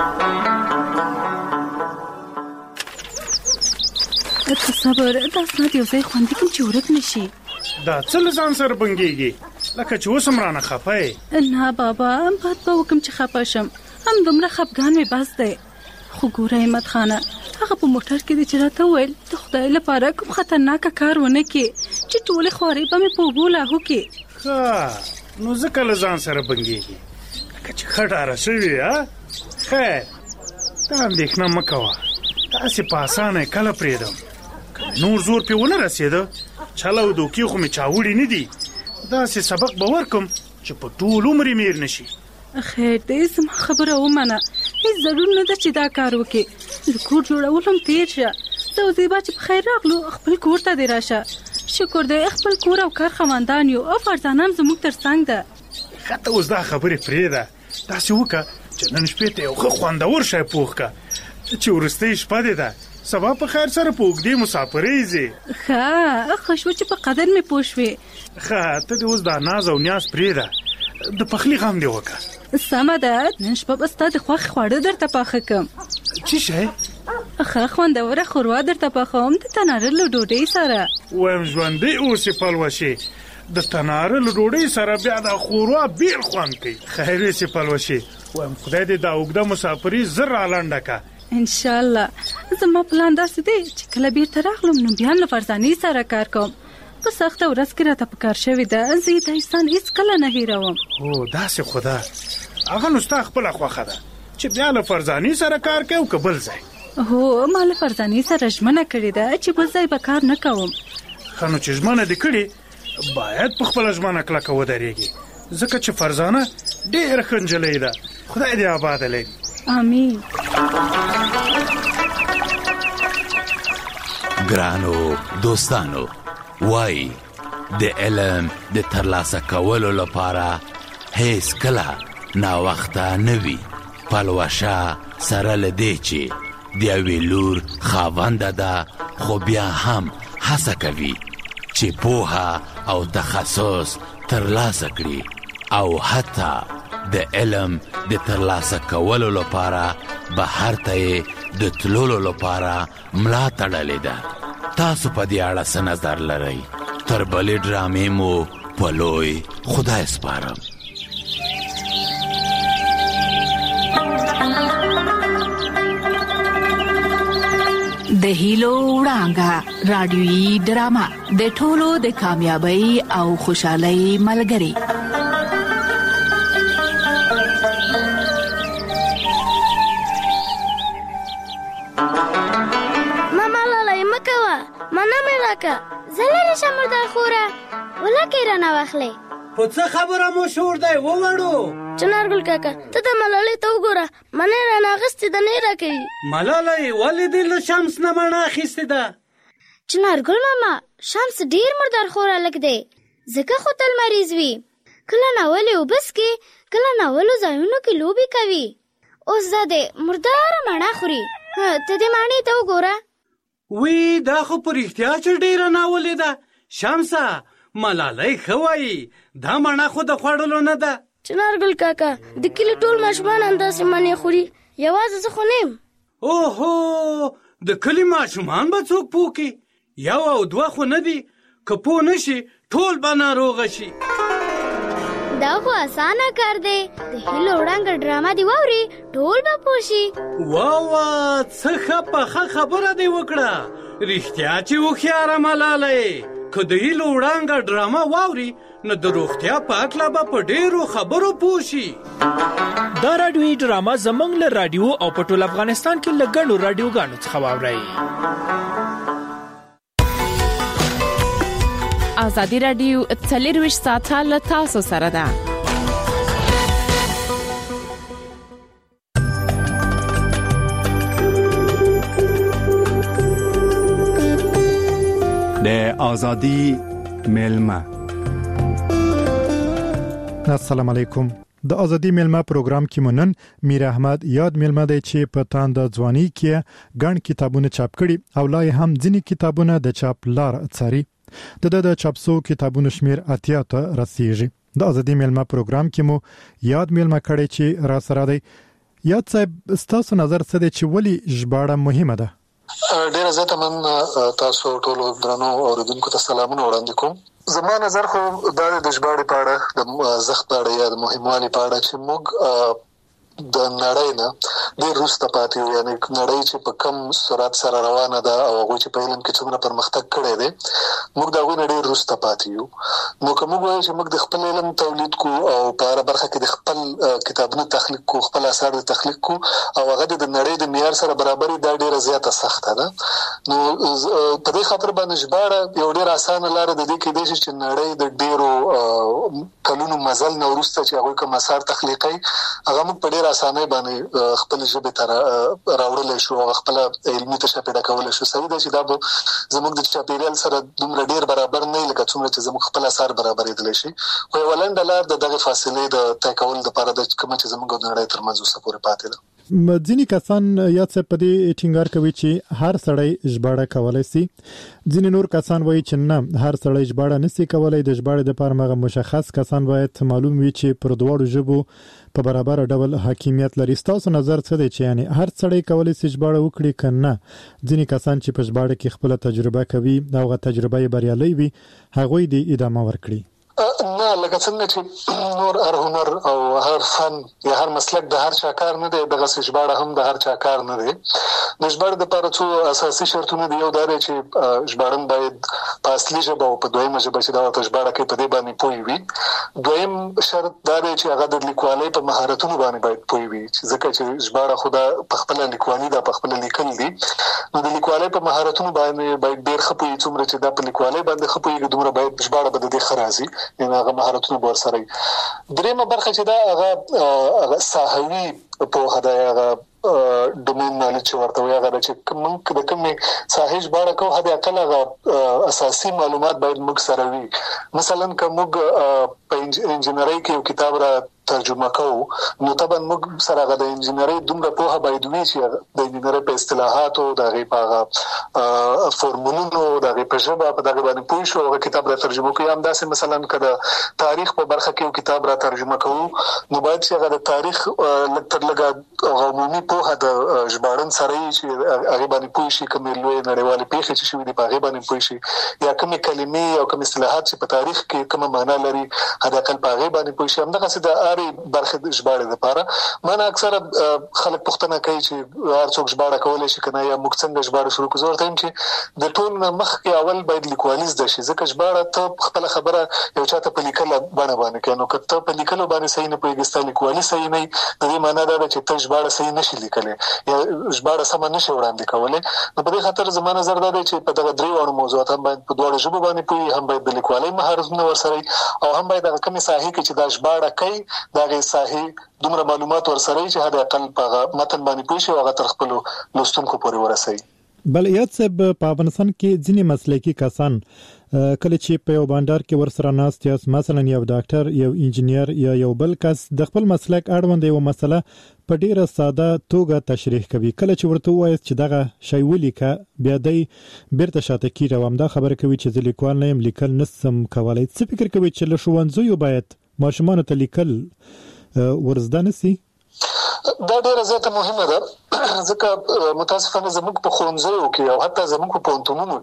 ته صبر دا اسناد یو ځای خوندي کړم چې ورک نه شي دا څه له ځان سره بنګېږي لکه چې اوس هم رانه خفه یې نه بابا بد به وکړم چې خفه شم هم دومره خفګان مې بس دی خو ګوره احمد خانه هغه په موټر کې دی چې راته وویل د خدای لپاره کوم خطرناکه کار ونه کړې چې ټولې خوارې به مې په اوبو لاهو کړې ښه نو ځکه له ځان سره بنګېږي لکه چې ښه ډاره شوي ها خیر ته اندېښنه مه کوه داسې په اسانه یې کله پرېږدم نور زور پې ونه رسېده چل او دوکې خو مې چاوړي نه دي داسې سبق به ورکم چې په ټول عمر یې میر نه شي خیر دی زما خبره ومنه هیڅ ضرور نه ده چې دا کار وکړې د کور جوړول هم تېر شه زه او زیبا چې په خیر راغلو خپل کور ته دې راشه شکر دی خپل کور او کار خاوندان یو او فرزانان زموږ تر څنګ ده ښه ته اوس دا خبرې پرېږده داسې وکړه چې نن شپې ته یو ښه خوندور شی پوخ کړه چې وروستۍ شپه دې ده سبا په خیر سره په اوږدې مسافرۍ ځې ښه ښه شوه چې په قدر مې پوه شوې ښه ته دې اوس دا ناز او نیاز پرېږده د پخلي غم دې وکړه سمه ده نن شپه به ستا د خوښې خواړه درته پاخه کړم څه شی ښه خوندوره ښوروا درته پخوم د تناره له ډوډۍ سره وایم ژوندی اوسې پلوشې د تناره له ډوډۍ سره بیا د ښوروا بېل خوند کوي خیر اوسې پلوشې وایم خدای دې دا اوږده مسافري زر رالنډه کړه انشاءالله زما پلان داسې دی چې کله بیرته راغلم نو بیا له فرزانې سره کار کوم په سخته ورځ کې راته په کار شوې ده زه یې دا احسان هېڅکله نه هېروم هو داسې خو ده هغه نو ستا خپله خوښه ده چې بیا له فرزانې سره کار کوي او که بل ځای هو ما له فرزانې سره ژمنه کړې ده چې بل ځای به کار نه کوم ښه نو چې ژمنه دې کړې باید په خپله ژمنه کلکه ودرېږي ځکه چې فرزانه ډېره ښه نجلۍ ده خدای دې آباده لري آمین ګرانو دوستانو وای د علم د ترلاسه کولو لپاره هیڅ کله ناوخته نه وي پلوشه سره له دې چې د یوې لور خاونده ده خو بیا هم هڅه کوي چې پوهه او تخصص ترلاسه کړي او حتی د علم د ترلاسه کولو لپاره بهر ته یې د تللو لپاره ملا تړلې ده تاسو په دې اړه څه نظر لرئ تر بلې ډرامې مو په لوی خدای سپارم د هیلو وړانګه رادیويي ډرامه د ټولو د کامیابی او خوشحالۍ ملګری زلری شمر در خوره ولا کیره نه واخلې په څه خبره مو شور دی ووړو چنارګل کاکا ته د ملالۍ ته وګوره منې را ناغستې د نه راکوي ملالۍ ولې دې له شمس نه مڼه اخیستې ده چنارګل ماما شمس ډیر مردار خوره لګ دی ځکه خو تل مریض وي کله ناولې وبس کې کله ناولو ځایونو کې لوبې کوي اوس دا دې مرداره مڼه خوري ته دې مڼې ته وګوره وی دا خو په رښتیا چې ډېره ناولې ده شمسه ملالۍ ښه وایي دا مڼه خو د خوړلو نه ده چنارګل کاکا د کلي ټول ماشومان همداسې مڼې خوري یوازې زه خو نه یم اوهو د کلي ماشومان به څوک پوکي؟ یو او دوه خو نه دي، که پوه نشي ټول به ناروغه شي. دا خو اسانه کار دی، د هیلو وړانګه ډرامه دی واوري ټول به پوه شي. واوا څه ښه پخه خبره دی وکړه. رښتیا چې هوښیاره ملالۍ، که د هیلو وړانګه ډرامه واوري نو د روغتیا په هکله به په ډېرو خبرو پوه شي. دا راډیویي ډرامه زموږ له راډیو او په ټول افغانستان کې له ګڼو راډیوګانو څخه واورئ. ازادي راډیو څلرویشت ساعته له تاسو سره ده. د ازادي ملما. السلام علیکم. د ازادي ملما پروګرام کې مونن میر احمد یاد ملما دی چې په تاند ځواني کې ګڼ کتابونه چاپ کړي او لا هم ځینې کتابونه د چاپ لار څاري. د د د چاپسو کتابونو شمیر اتیا ته رسیږي. د ازادي ملما پروګرام کې مو یاد ملما کړي چې را سره دی. یاد صاحب ستاسو نظر څه دی چې ولی ژباړه مهمه ده؟ ډیره زیاته من تاسو ټول درنو اوریدونکو ته سلامونه وړاندې کوم. زما نظر خو دا د ژباړې په اړه، د زښت په اړه یا د مهموالي په اړه چې موږ د نړۍ نه ډېر وروسته پاتې یو، یعنې نړۍ چې په کم سرعت سره روانه ده او هغوی چې په علم کې څومره پرمختګ کړی دی، موږ د هغوی نه ډېر وروسته پاتې یو. نو که موږ وایو چې موږ د خپل علم تولید کو او په هره برخه کې د خپل کتابونه تخلیق کو، خپل اثار د تخلیق کو او هغه د نړۍ د معیار سره برابري، دا ډېره زیاته سخته ده. نو په دې خاطر باندې ژباړه یو ډېر اسانه لاره د دې کېدای شي چې نړۍ د ډېرو کلونو مزل نه وروسته چې هغوی کوم اثار تخلیقوي، هغه موږ په ډېر اسانۍ باندې خپل ژبې ته راوړلی شو او خپل علمي تشه پیدا کولی شو. صحیح ده چې دا به زموږ د چاپېریال سره دومره ډېر برابر نه وي لکه څومره چې زموږ خپل اثار برابرېدلی شي، خو یوه لنډه لار د دغې فاصلې د طی کولو دپاره ده کومه چې زموږ او د نړۍ ترمنځ اوسه پورې پاتې ده. ځینې کسان یاد صاحب په دې ټینګار کوي چې هر سړی ژباړه کولی شي، ځینې نور کسان وایي چې نه، هر سړی ژباړه نشي کولی. د ژباړې دپاره هغه مشخص کسان باید معلوم وي چې پر دواړو ژبو په برابر ډول حاکمیت لري. ستاسو نظر څه دی چې یعنی هر سړی کولی شي ژباړه وکړي که نه؟ ځینې کسان چې په ژباړه کې خپله تجربه کوي او هغه تجربه یې بریالۍ وي، هغوی دې ادامه ورکړي. نه، لکه څنګه چې نور هر هنر او هر فن یا هر مسلک د هر چا کار نه دی، دغسې ژباړه هم د هر چا کار نه دی. د ژباړې دپاره څو اساسي شرطونه دي. یو دا دی چې ژباړن باید په اصلي ژبه او په دویمه ژبه چې دا ورته ژباړه کوي په دې باندې پوه وي. دویم شرط دا دی چې هغه د لیکوالۍ په مهارتونو باندې باید پوه وي، ځکه چې ژباړه خو دا په خپله لیکوالي ده، په خپله لیکل دي. نو د لیکوالۍ په مهارتونو باندې باید ډېر ښه پوهېږي. څومره چې دا په لیکوالۍ باندې ښه پوهېږي، دومره باید ژباړه به د دې ښه راځي، یعنې هغه مهارتونه به ورسره وي. درېیمه برخه چې دا هغه ساحوي پوهه ده، هغه ډومین نالج چې ورته وایي، هغه ده چې موږ د کومې ساحې ژباړه کوو، حد اقل هغه اساسي معلومات باید موږ سره وي. مثلا که موږ په انجینرۍ کې یو کتاب را ترجمه کوو، نو طبعا موږ سره هغه د انجینرۍ دومره پوهه باید وي چې د انجینرۍ په اصطلاحاتو، د هغې په هغه فورمولونو، د هغې په ژبه په دغې باندې پوه شو، هغه کتاب را ترجمه کوي. همداسې مثلا که د تاریخ په برخه کې یو کتاب را ترجمه کوو، نو باید چې هغه د تاریخ لږ تر لږه هغه عمومي پوهه د ژباړن سره وي چې هغې باندې پوه شي، کومې لویې نړیوالې پېښې چې شوي دي په هغې باندې پوه شي، یا کومې کلمې او کوم اصطلاحات چې په تاریخ کې کومه معنا لري، حد اقل په هغې باندې پوه شي. همدغسې د هرې برخې د ژباړې دپاره ما نه اکثره خلک پوښتنه کوي چې هر څوک ژباړه کولی شي که نه، یا موږ څنګه ژباړه شروع کړو. زه ورته وایم چې د ټول نه مخکې اول باید لیکوالي زده شي، ځکه ژباړه ته خپله خبره یو چا ته په لیکله بڼه باندې کوې. نو که ته په لیکلو باندې صحیح نه پوهېږې، ستا لیکوالي صحیح نه وي، د دې معنا دا ده چې ته ژباړه صحیح نشي لیکلی یا ژباړه سمه نشي وړاندې کولی. نو په دې خاطر زما نظر دا دی چې په دغه درې واړو موضوعات هم باید په دواړو ژبو باندې پوهېږي، هم باید د لیکوالۍ مهارتونه ورسره وي، او هم باید هغه کومې ساحې کې چې دا ژباړه کوي د هغې ساحې دومره معلومات ورسره وي چې حد اقل په هغه متن باندې پوه شي او هغه تر خپلو لوستونکو پورې ورسوي. بل یاد صاحب، په افغانستان کې ځینې مسلکي کسان کله چې په یو بانډار کې ورسره ناست یاست، مثلا یو ډاکټر، یو انجینیر یا یو بل کس د خپل مسلک اړوند یو مسله په ډیره ساده توګه تشریح کوي. کله چې ورته وایي چې دغه شی ولیکه، بیا دی بیرته شاته کېږي او همدا خبره کوي چې زه لیکوال نه یم، لیکل نشم کولی. څه فکر کوي چې له ښوونځیو باید ماشومانو ته لیکل ورزده نشي؟ دا ډیره زیاته مهمه ده. ځکه متاسفانه زموږ په ښوونځیو کې او حتی زموږ په پوهنتونونو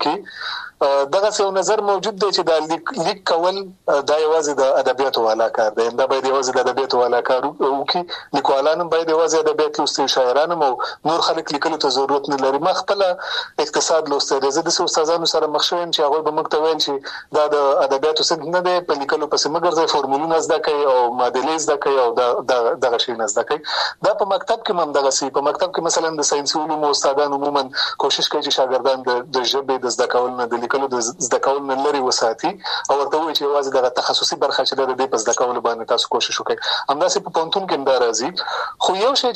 کې دغه یو نظر موجود دی چې دا لیک لیک کول دا یوازې د ادبیاتو والا کار دی، دا باید یوازې د ادبیاتو والا کار وکړي، لیکوالان هم باید یوازې ادبیات لوستي، شاعران هم او نور خلک لیکلو ته ضرورت نه لري. ما خپل اقتصاد لوستی دی، زه د استادانو سره مخ شوم چې هغوی به موږ ته ویل چې دا د ادبیاتو څه نه دی، په لیکلو پسې مه ګرځئ، فورمولونه زده کوي او معادلې زده کوي او دغه شیونه زده کوي. دا په مکتب کې هم دغسې، په مکتب کې مثلا د ساینسي علومو استادان عموما کوشش کوي چې شاګردان د ژبې د زده کولو نه، د لیکلو د زده کولو نه لرې وساتي او ورته وایي چې یوازې دغه تخصصي برخه چې ده د دې په زده کولو باندې تاسو کوشش وکړئ. همداسې په پوهنتون کې هم دا راځي. خو یو شی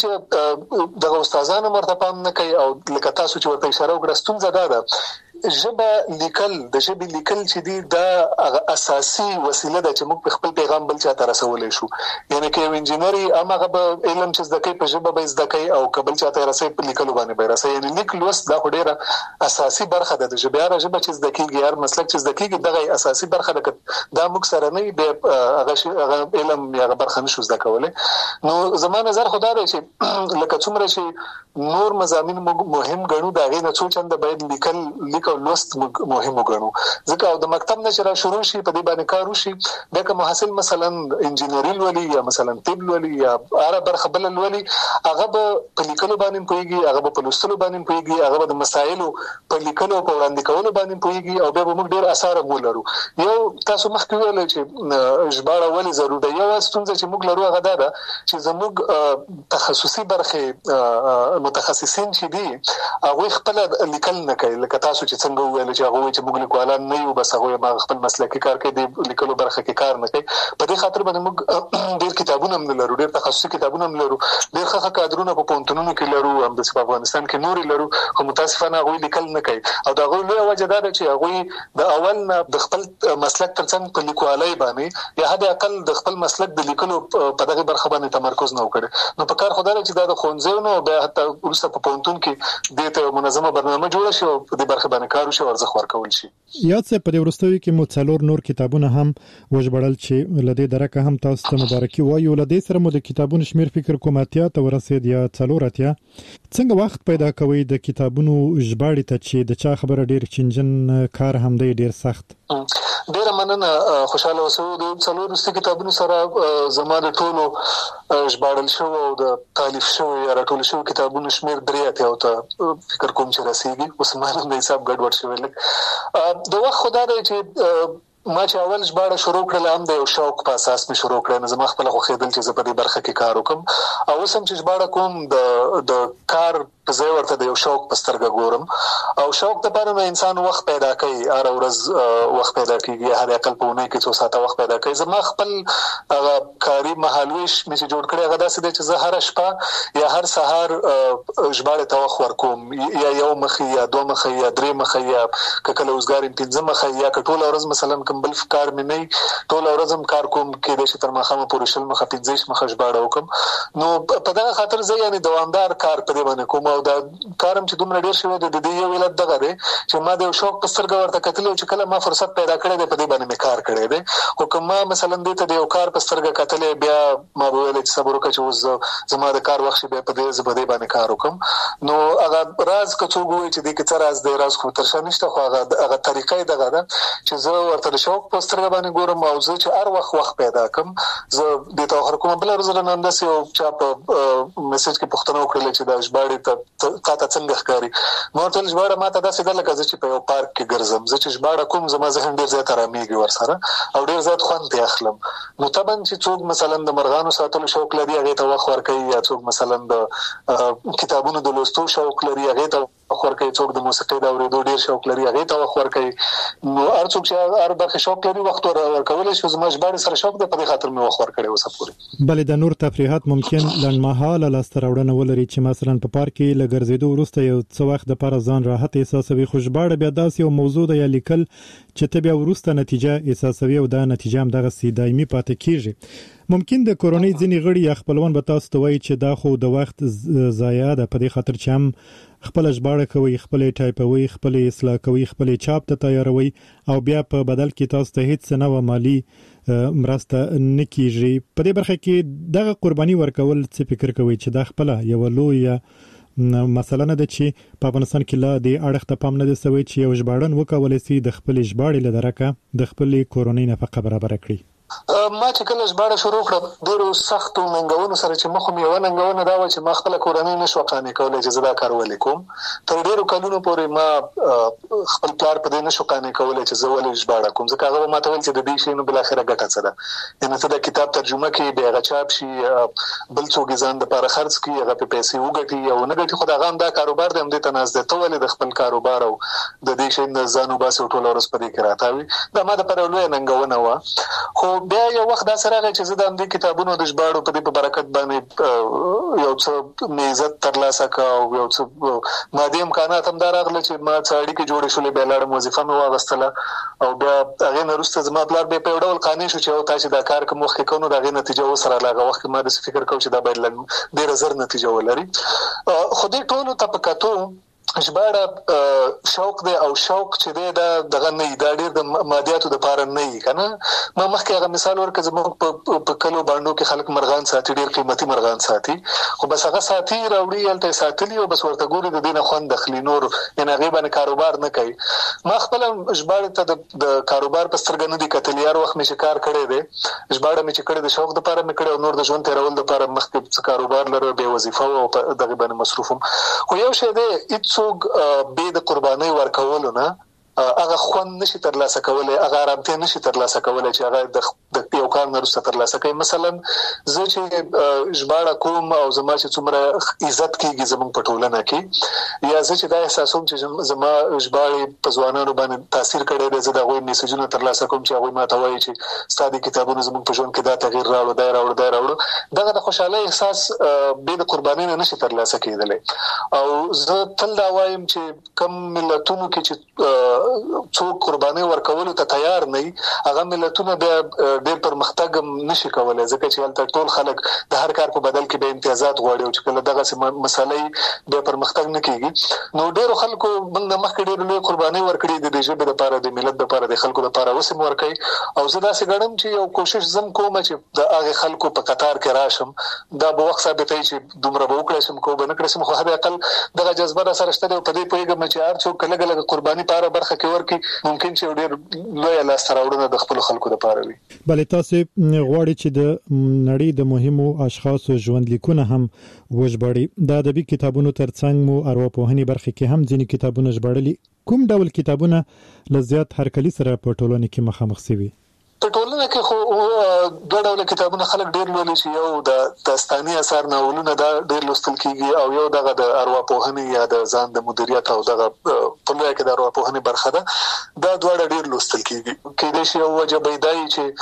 چې دغه استادان هم ورته پام نه کوي او لکه تاسو چې ورته اشاره وکړه، ستونزه دا ده ژبه لیکل، د ژبې لیکل چې دي دا اساسي وسیله ده چې موږ په خپل پیغام بل چا ته رسولی شو. یعنې که یو انجینر یې هماغه به علم چې زده کوي په ژبه به یې زده کوي او که بل چا ته یې رسوي په لیکلو باندې به یې رسوي. یعنې لیک لوست دا خو ډېره اساسي برخه ده د ژبې. هره ژبه چې زده کېږي، هر مسلک چې زده کېږي، دغه اساسي برخه ده. که دا موږ سره نه وي بیا هغه علم یا هغه برخه نشو زده کولی. نو زما نظر خو دا دی چې لکه څومره چې نور مضامین موږ مهم ګڼو، د هغې نه څو چنده باید لیکل لیک او لوست مهم وګڼو. ځکه او د مکتب نه چې را شروع شي په دې باندې کار وشي، بیا که محصل مثلا انجینري لولي یا مثلا طب لولي یا هره برخه بله لولي، هغه به په لیکلو باندې پوهېږي، هغه به په لوستلو باندې پوهېږي، هغه به د مسایلو په لیکلو او په وړاندې کولو باندې پوهېږي او بیا به موږ ډېر اثار هم ولرو. یو تاسو مخکې ویلی چې ژباړه ولې ضرور ده، یوه ستونزه چې موږ لرو هغه دا ده چې زموږ تخصصي برخې متخصصین چې دي هغوی خپله لیکل نه کوي. لکه تاسو چې څنګه وویل چې هغوی چې موږ لیکوالان نه یو، بس هغوی ما خپل مسلکي کار کوي، د لیکلو برخه کې کار نه کوي. په دې خاطر باندې موږ ډېر کتابونه هم نه لرو، ډېر تخصصي کتابونه هم لرو، ډېر ښه ښه کادرونه په پوهنتونونو کې لرو، همداسې په افغانستان کې نورې لرو، خو متاسفانه هغوی لیکل نه کوي. او د هغوی لویه وجه دا ده چې هغوی د اول نه د خپل مسلک تر څنګ په لیکوالۍ باندې یا حد اقل د خپل مسلک د لیکلو په دغه برخه باندې تمرکز نه وکړي. نو په کار خو دا ده چې دا د ښوونځیو نه بیا حتی وروسته په پوهنتون کې دې ته منظمه برنامه جوړه شي او په دې برخه باندې کار وشي او ارزښت ورکول شي. یاد څه په دې وروستیو کې مو څلور نور کتابونه هم وژباړل چې له دې درکه هم تاسو ته مبارکي وایو. له دې سره مو د کتابونو شمیر فکر کوم اتیا ته ورسېد یا څلور اتیا. څنګه وخت پیدا کوئ د کتابونو ژباړې ته چې د چا خبره ډېر چنجن کار هم دی ډېر سخت؟ ډېره مننه، خوشاله اوسئ. د څلور وروستي کتابونو سره زما د ټولو ژباړل شوو او د تالیف شوو یا راټول شوو کتابونو شمیر درې اتیاو ته فکر کوم چې رسېږي. اوس ما هم د حساب ګډوډ شوی لږ. د وخت خو دا دی چې ما چې اول ژباړه شروع کړله هم د یو شوق په اساس مې شروع کړه، نو زما خپله خوښېدل چې زه په دې برخه کې کار وکړم. او اوس هم چې ژباړه کوم د د کار په ځای ورته د یو شوق په سترګه ګورم. او شوق دپاره نو انسان وخت پیدا کوي، هره ورځ وخت پیدا کېږي، هر اقل په اونۍ کې څو ساعته وخت پیدا کوي. زما خپل هغه کاري مهالویش مې چې جوړ کړی هغه داسې دی چې زه هره شپه یا هر سهار ژباړې ته وخت ورکوم، یا یو مخې یا دوه مخې یا درې مخې یا که کله اوزګار یم پنځه مخې، یا که ټوله ورځ مثلا کوم بل کار مې نه وي، ټوله ورځ هم کار کوم، کېدای شي تر ماښامه پورې شل مخه پنځه مخه ژباړه وکړم. نو په دغه خاطر زه یعنې دوامدار کار په دې باندې کوم. او دا کار هم چې دومره ډېر شوی دی، د دې یو علت دغه دی چې ما د یو شوق په سترګه ورته کتلي او چې کله ما فرصت پیدا کړی دی په دې باندې مې کار کړی دی. خو که ما مثلا دې ته د یو کار په سترګه کتلی، بیا ما به ویلی چې صبر وکړه چې اوس زما د کار وخت شي، بیا په دې زه په دې باندې کار وکړم. نو هغه راز که څوک ووایي چې دې کې څه راز دی، راز خو تر شا نشته، خو هغه هغه طریقه یې دغه ده چې زه ورته د شوق په سترګه باندې ګورم او زه چې هر وخت وخت پیدا کړم زه دې ته وخت کوم. بله ورځ رانه همداسې یو چا په میسج کې پوښتنه وکړله چې دا ژباړې ته تا ته څنګه ښکاري؟ ما ورته ویل ژباړه ما ته داسې ده لکه زه چې په یو پارک کې ګرځم. زه چې ژباړه کوم زما ذهن ډېر زیات ارامېږي ورسره او ډېر زیات خوند ترې اخلم. نو طبعا چې څوک مثلا د مرغانو ساتلو شوق لري هغې ته وخت ورکوي، یا څوک مثلا د کتابونو د لوستو شوق لري هغې ته وخت ورکوي، څوک د موسیقۍ د اورېدو ډېر شوق لري هغې ته وخت ورکوي. نو هر څوک چې هر برخې شوق لري وخت ورکولی شي. زما ژباړې سره شوق دی، په دې خاطر مې وخت ورکړی اوسه پورې. بلې د نور تفریحات ممکن لنډمهاله لاسته راوړنه ولري چې مثلا په پارک کې له ګرځېدو وروسته یو څه وخت دپاره ځان راحت احساسوي، خو ژباړه بیا داسې یو موضوع ده یا لیکل چې ته بیا وروسته نتیجه احساسوي او دا نتیجه هم دغسې دایمي پاتې کېږي. ممکن د کورنۍ ځینې غړي یا خپلوان به تاسو ته وایي چې دا خو د وخت ضایع ده، په دې خاطر چې هم خپله ژباړه کوئ، خپلې ټایپوئ، خپلې اصلاح کوئ، خپلې چاپ ته تیاروئ او بیا په بدل کې تاسو ته هیڅ څه نوه مالي مرسته نه کېږي. په دې برخه کې دغه قرباني ورکول څه فکر کوئ چې دا خپله یوه لویه مثلا د چې په افغانستان کې لا د اړخ ته پام نه دی سوی چې یو ژباړن وکولای شي د خپل ژباړې لدرکه د خپل کورونی نفقه برابر کړي. ما چې کله ژباړه شروع کړم ډېرو سختو ننګونو سره چې مخ مې یو ننګونه دا و چې ما خپل کورنۍ نشو قانع کولای چې زه دا کار ولیکم. تر ډېرو کلونو پورې ما خپل پلار په دې نشو قانع کولای چې زه ولې ژباړه کوم ځکه هغه ما ته ویل چې د دې شی نو بل اخره ګټه څه ده یعنی ته د کتاب ترجمه کې به هغه چاپ شي بل څوک ځان د لپاره خرڅ کړي هغه په پیسې وګټي او نه ګټي خو دا غام دا کاروبار دی هم دې ته ناز ته ولې د خپل کاروبار او د دې شی نه ځانو باسي ټول ورځ په دې کې راتاوي دا ما د پر لوی ننګونه و. خو بیا یو وخت دا سره غي چې زه د دې کتابونو د ژباړو په دې په برکت باندې یو څه میزت ترلاسه کا او یو څه مادي امکانات هم دراغله چې ما څاړي کې جوړې شولې به لاړم وظیفه مې واغستله او بیا هغه نرسته زما پلار به په ډول قانع شو چې او تاسو دا کار کوم وخت کوو دا غي نتیجه وسره لاغه وخت ما د فکر کوم چې دا باید لږ ډیر زر نتیجه ولري. خو دې ټولو طبقاتو ژباړه شوق دی او شوق چې دی دا دغه نه دا ډیر د مادیاتو د پاره نه وي کنه. ما مخکې هغه مثال ورکړم زموږ په کلو باندې کې خلک مرغان ساتي ډیر قیمتي مرغان ساتي خو بس هغه ساتي راوړي الته ساتلی او بس ورته ګوري د دینه خوند دخلي نور یعنی هغه باندې کاروبار نه کوي. ما خپل ژباړه ته د کاروبار په سترګه نه دي کتل یار وخت مې شکار کړی دی ژباړه مې چې کړی د شوق د پاره مې کړی او نور د ژوند تیرول د پاره مخکې څه کاروبار لرو به وظیفه او دغه باندې مصروفم. خو یو شی دی هیڅ به د قرباني ورکولو نه هغه خوند نشي ترلاسه کولای هغه آرامتیا نشي ترلاسه کولای چې هغه د یو کار نه وروسته ترلاسه کوي. مثلا زه چې ژباړه کوم او زما چې څومره عزت کیږي زموږ په ټولنه کې یا زه چې دا احساسوم چې زما ژباړه په ځوانانو باندې تاثیر کړی دی زه دا غوښتم میسجونه ترلاسه کوم چې هغه ما ته وایي چې ستاسو کتابونه زموږ په ژوند کې دا تغییر راوړ دا راوړ دا راوړ دغه د خوشاله احساس به د قرباني نه نشي ترلاسه کېدلی. او زه تل دا وایم چې کم ملتونو کې چې څوک قرباني ورکولو ته تیار نه وي هغه ملتونه به ډېر پرمختګ نشي کولای ځکه چې هلته ټول خلک د هر کار په بدل کې به امتیازات غواړي او چې کله دغه مسالې به پرمختګ نه کیږي نو ډېر خلکو موږ د مخکې ډېر لوی قرباني ورکړي د ژبې لپاره د ملت لپاره د خلکو لپاره وسم ورکړي او زه داسې ګڼم چې یو کوشش زم کوم چې د هغه خلکو په قطار کې راشم دا به وخت ثابتوي چې دومره به وکړم شم کو به نه کړم خو هدا اقل دغه جذبه را سره شته او په دې پوهیږم چې هر څوک کله کله قرباني لپاره برخه ورکی ممکن چې ډېر لوی لاس راوړنه د خپل خلکو لپاره وي. بلې تاسو غواړئ چې د نړۍ د مهمو اشخاصو ژوند لیکونه هم وژباړئ د ادبي کتابونو ترڅنګ مو ارواپوهنې برخه کې هم ځینې کتابونه ژباړلي کوم ډول کتابونه لزیات هرکلی سره په ټولنه کې مخامخ شوي؟ په ټولنه کې خو دوه ډول کتابونه خلک ډېر لولي چې یو د داستاني اثر ناولونه دا ډېر لوستل کیږي او یو دغه د ارواپوهنې یا د ځان د مدیریت او دغه په لوی کې د ارواپوهنې برخه ده دا دوه ډېر لوستل کیږي. کېدای شي یو وجه بيدای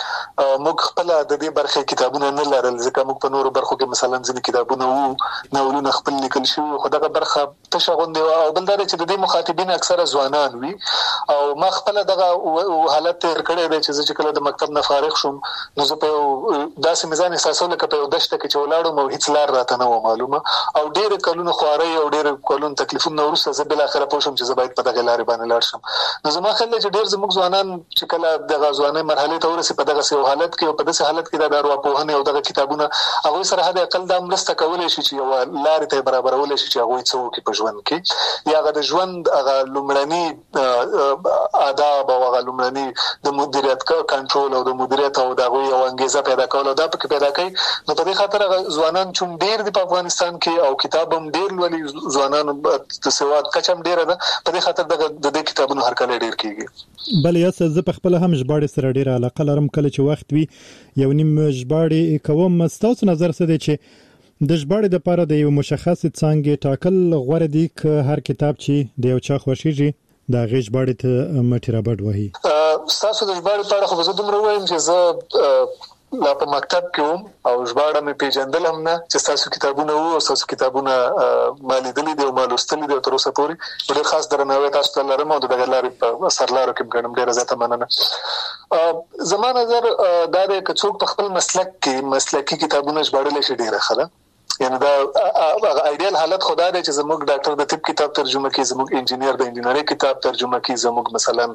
چې موږ خپل د دې برخه کتابونه نه لرل ځکه موږ په نورو برخو کې مثلا ځینې کتابونه وو ناولونه خپل لیکل شوي خو دغه برخه تشه غونډه او بل دا چې د دې مخاطبین اکثره ځوانان وي او ما خپل دغه حالت تر کړی دی چې چې کله مکتب نه فارغ شوم نو زه په داسې میزان احساسول لکه په دشته کې چې ولاړم او هیڅ لار راته نه و معلومه او ډېر کلونه خواري او ډېر کلونه تکلیفونه ورسره زه بل اخره پوښم چې زه باید په دغه لارې باندې لاړ شم. نو زما خیال چې ډېر زموږ ځوانان چې کله دغه ځواني مرحله ته ورسي په دغه سي حالت کې او په دغه حالت کې د ارواپوهنې او دغه کتابونه هغه سره هدا اقل د مرسته کولای شي چې یو لارې ته برابرول شي چې هغه څوک په ژوند کې یا هغه د ژوند هغه لومړني آداب او هغه لومړني د مدیریت کنټرول او د مدیریت او د غوي او انګیزه پیدا کول دا پکې پیدا کوي نو په دې خاطر ځوانان چې ډېر د افغانستان کې او کتاب هم ډېر ولي ځوانان د سواد کچم ډېر ده په دې خاطر د دې کتابونو هر کله ډېر کیږي. بل یاس زه په خپل هم ژباړې سره ډېر علاقه لرم کله چې وخت وي یو نیم ژباړې کوم ستاسو نظر څه دی چې د ژباړې لپاره د یو مشخص څانګې ټاکل غوړه دي ک هر کتاب چې د یو چا خوښیږي دا غیش باندې ته مټی رابط وهي تاسو د ژباړې په اړه خو زه دومره وایم چې زه لا په مکتب کې وم او ژباړه مې پیژندل هم نه چې تاسو کتابونه وو او تاسو کتابونه مالي دلی دی او مالوستل دي تر اوسه پورې ډېر خاص درناوی تاسو ته لرم او د غلارې په سرلارو کې ګڼم ډېر زیاته مننه. زما نظر دا دی چې څوک په خپل مسلک کې مسلکي کتابونه ژباړل شي ډېر ښه یعنی دا ایډیال حالت خدا دی چې زموږ ډاکټر د طب کتاب ترجمه کوي، زموږ انجینیر د انجینری کتاب ترجمه کوي، زموږ مثلا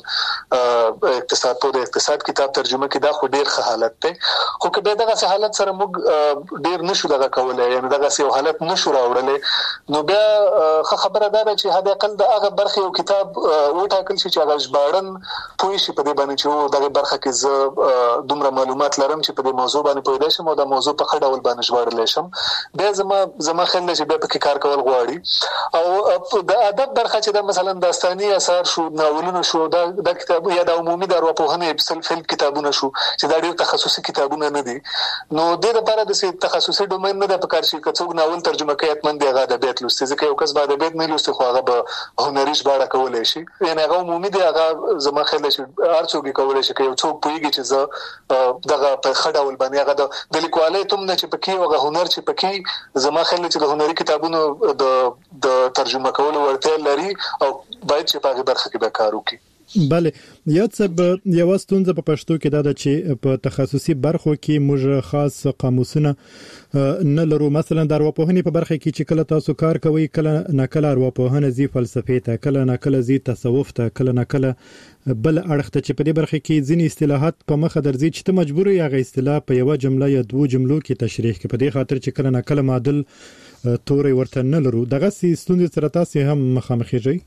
اقتصاد په د اقتصاد کتاب ترجمه کوي. دا خو ډیر ښه حالت دی. خو که به دغه حالت سره موږ ډیر نشو دغه کولای، یعنی دغه یو حالت نشو راوړلی، نو بیا ښه خبره ده چې حد اقل د هغه برخې یو کتاب وټاکل شي چې هغه ژباړن پوه شي په دې باندې چې دغه برخه کې زه دومره معلومات لرم چې په دې موضوع باندې پوهېدای شم او دا موضوع په ښه ډول باندې ژباړلی شم. بیا زما زما خیال دی چې بیا پکې کار کول غواړي. او د ادب برخه چې دا مثلا داستاني اثار شو، ناولونه شو، دا د کتاب یا د عمومي د ارواپوهنې سلف هیلپ کتابونه شو چې دا ډېر تخصصي کتابونه نه دي، نو د دې لپاره د تخصصي ډومین نه د پکار شي. که څوک ناول ترجمه کوي اتمن دی هغه ادبیات لوستي، ځکه یو کس به ادبیات نه لوستي خو هغه به هنري ژباړه کولی شي. یعنې هغه عمومي دی، هغه زما خیال دی چې هر څوک یې کولی شي. که یو څوک پوهېږي چې زه دغه په ښه ډول باندې هغه د لیکوالۍ توم نه چې پکې هغه هنر چې پکې زما خیال دی چې د هنري کتابونو د د ترجمه کولو وړتیا لري او باید چې په هغې برخه کې به کار وکړي. بله، یا څه یوه ستونزه په پښتو کې دا ده چې په تخصصي برخو کې موږ خاص قاموسونه نه لرو. مثلا د ارواپوهنې په برخه کې چې کله تاسو کار کوئ، کله نه کله ارواپوهنه ځي فلسفې ته، کله نه کله ځي تصوف ته، کله نه کله بل اړخ ته، چې په دې برخه کې ځینې اصطلاحات په مخه درځي چې ته مجبور یې هغه اصطلاح په یوه جمله یا دوو جملو کې تشریح کړې، په دې خاطر چې کله نه کله معادل توري ورته نه لرو. دغه ستونزې سره تاسو هم مخامخېږئ؟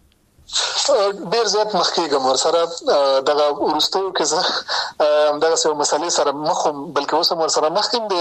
ډیر زیات مخکېږم ورسره. دغه وروستیو کې زه همدغه یو مسلې سره مخ وم، بلکې اوس هم ورسره مخ یم.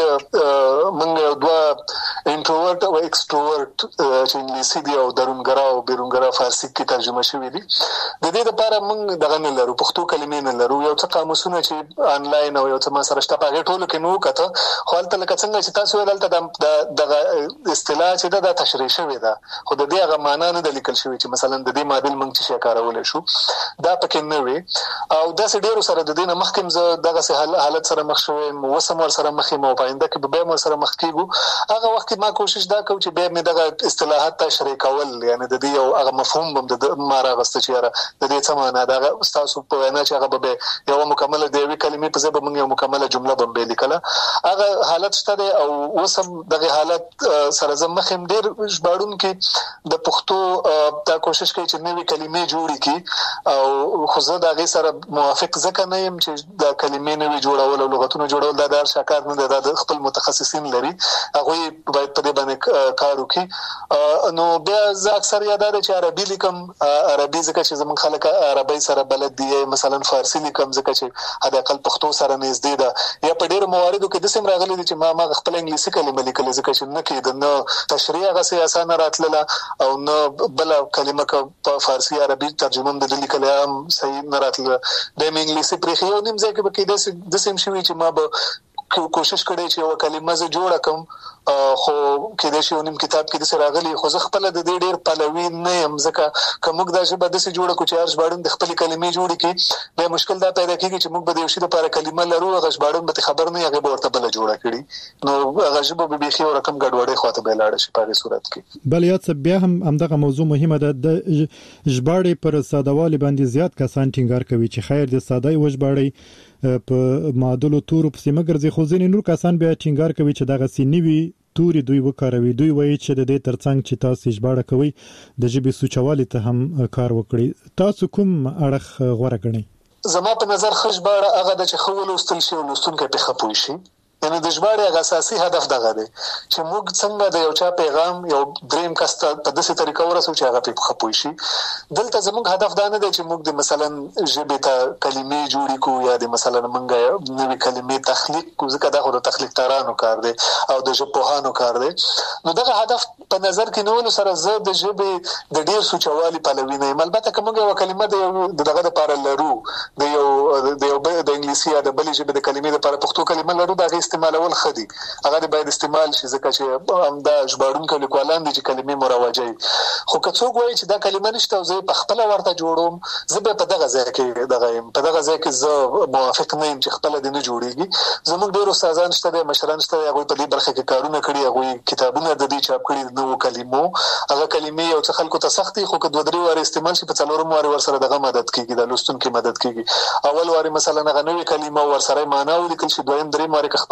موږ یو دوه انټروورټ او ایکسټروورټ چې انګلیسي دي او درونګرا او بیرونګرا فارسي کې ترجمه شوي دي، د دې لپاره موږ دغه نه لرو، پښتو کلمې نه لرو. یو څه قاموسونه چې آنلاین او یو څه ما سره شته په هغې ټولو کې مو وکته، خو هلته لکه څنګه چې تاسو ویل هلته دغه اصطلاح چې ده دا تشریح شوې ده، خو د دې هغه معنا نه ده لیکل شوې چې مثلا د دې معادل موږ چې کارولای شو، دا پکې نه وي. او داسې ډیرو سره د دې نه مخکې زه دغسې حالت سره مخ شوم، اوس هم ورسره مخ یم او په آینده کې به بیا هم ورسره مخ کېږو. هغه وخت کې ما کوشش دا کوم چې بیا مې دغه اصطلاحات تشریح کول، یعنې د دې یو هغه مفهوم به د ما راغسته چې یاره د دې څه معنا ده. هغه ستاسو په وینا چې هغه به یوه مکمله د یوې کلمې په ځای به موږ یو مکمله جمله به هم لیکله، هغه حالت شته دی. او اوس هم دغه حالت سره زه مخ یم. ډېر ژباړونکي د پښتو دا کوشش کوي چې نوې کلمې جوړې کړي، او خو زه د هغې سره موافق ځکه نه یم چې د کلمې نوې جوړول او لغتونه جوړول دا د هر چا کار نه دی، دا د خپل متخصصین لري، هغوی باید په دې باندې کار وکړي. نو بیا زه اکثر یاد دی چې عربي لیکم، عربي ځکه چې زموږ خلک عربۍ سره بلد دي، مثلا فارسي لیکم ځکه چې حد اقل پښتو سره نږدې ده. یا په ډېرو مواردو کې داسې هم راغلي دي چې ما ما خپله انګلیسي کلمه لیکلې ځکه چې نه کېده، نه تشریح هغسې اسانه راتلله او نه بله کلمه که په فارسي عربي ترجمه هم د ده لیکلی هم صحیح نه راتله. بیا مې انګلیسي پرېښې، یو نیم ځای کې به کېدای داسې هم شوي چې ما به کوشش کړی چې یوه کلمه زه جوړه کړم، خو کېدای شي یو نیم کتاب کې داسې راغلي، خو زه خپله د دې ډېر پلوي نه یم. ځکه که موږ دا ژبه داسې جوړه کړو چې هر ژباړن د خپلې کلمې جوړې کړي، بیا مشکل دا پیدا کېږي چې موږ به د یو شي دپاره کلمه لرو، هغه ژباړن به ترې خبر نه وي، هغې به ورته بله جوړه کړي، نو هغه ژبه به بیخي یو رقم ګډوډۍ خواته به یې لاړه شي په هغې صورت کې. بل یاد څه بیا هم همدغه موضوع مهمه ده، د ژباړې پر سادهوالي باندې زیات کسان ټینګار کوي چې خیر د ساده یې وژباړئ په معادلو تورو پسې مه ګرځئ، خو ځینې نور کسان بیا ټینګار کوي چې دغسې نوي توري دوی وکاروي. دوی وایي چې د دې ترڅنګ چې تاسو ژباړه کوئ د ژبې سوچوالي ته هم کار وکړئ. تاسو کوم اړخ غوره ګڼئ؟ زما په نظر ښه ژباړه هغه ده چې ښه ولوستل شي او لوستونکی پرې ښه پوه شي. یعنې د ژباړې هغه اساسي هدف دغه دی چې موږ څنګه د یو چا پیغام یو دریم کس ته په داسې طریقه ورسوو چې هغه پرې ښه پوه شي. دلته زموږ هدف دا نه دی چې موږ د مثلا ژبې ته کلمې جوړې کړو یا د مثلا موږ نوې کلمې تخلیق کړو، ځکه دا خو د تخلیقدارانو کار دی او د ژبپوهانو کار دی. نو دغه هدف په نظر کې نیولو سره زه د ژبې د ډېر سوچوالي پلوي نه یم. البته که موږ یوه کلمه د یو دغه دپاره لرو، د یو د یو د انګلیسي یا د بلې ژبې د کلمې دپاره پښتو کلمه لرو، د هغې استعمالول ښه دي، هغه دې باید استعمال شي، ځکه چې همدا ژباړونکي او لیکوالان دي چې کلمې مروجوي. خو که څوک وایي چې دا کلمه نشته او زه یې پخپله ورته جوړوم، زه بیا په دغه ځای کې دغه یم، په دغه ځای کې زه موافق نه یم چې خپله دې نه جوړېږي. زموږ ډېر استادان شته دی، مشران شته دی، هغوی په دې برخه کې کارونه کړي، هغوی کتابونه د دې چاپ کړي د نوو کلمو. هغه کلمې یو څه خلکو ته سخت دي، خو که دوه درې وارې استعمال شي، په څلورم وارې ورسره دغه مدد کېږي، د لوستونکي مدد کېږي. اول وارې مثلا هغه نوې کلمه ورسره معنا ولیکل شي، دویم درېیم وارې که خپله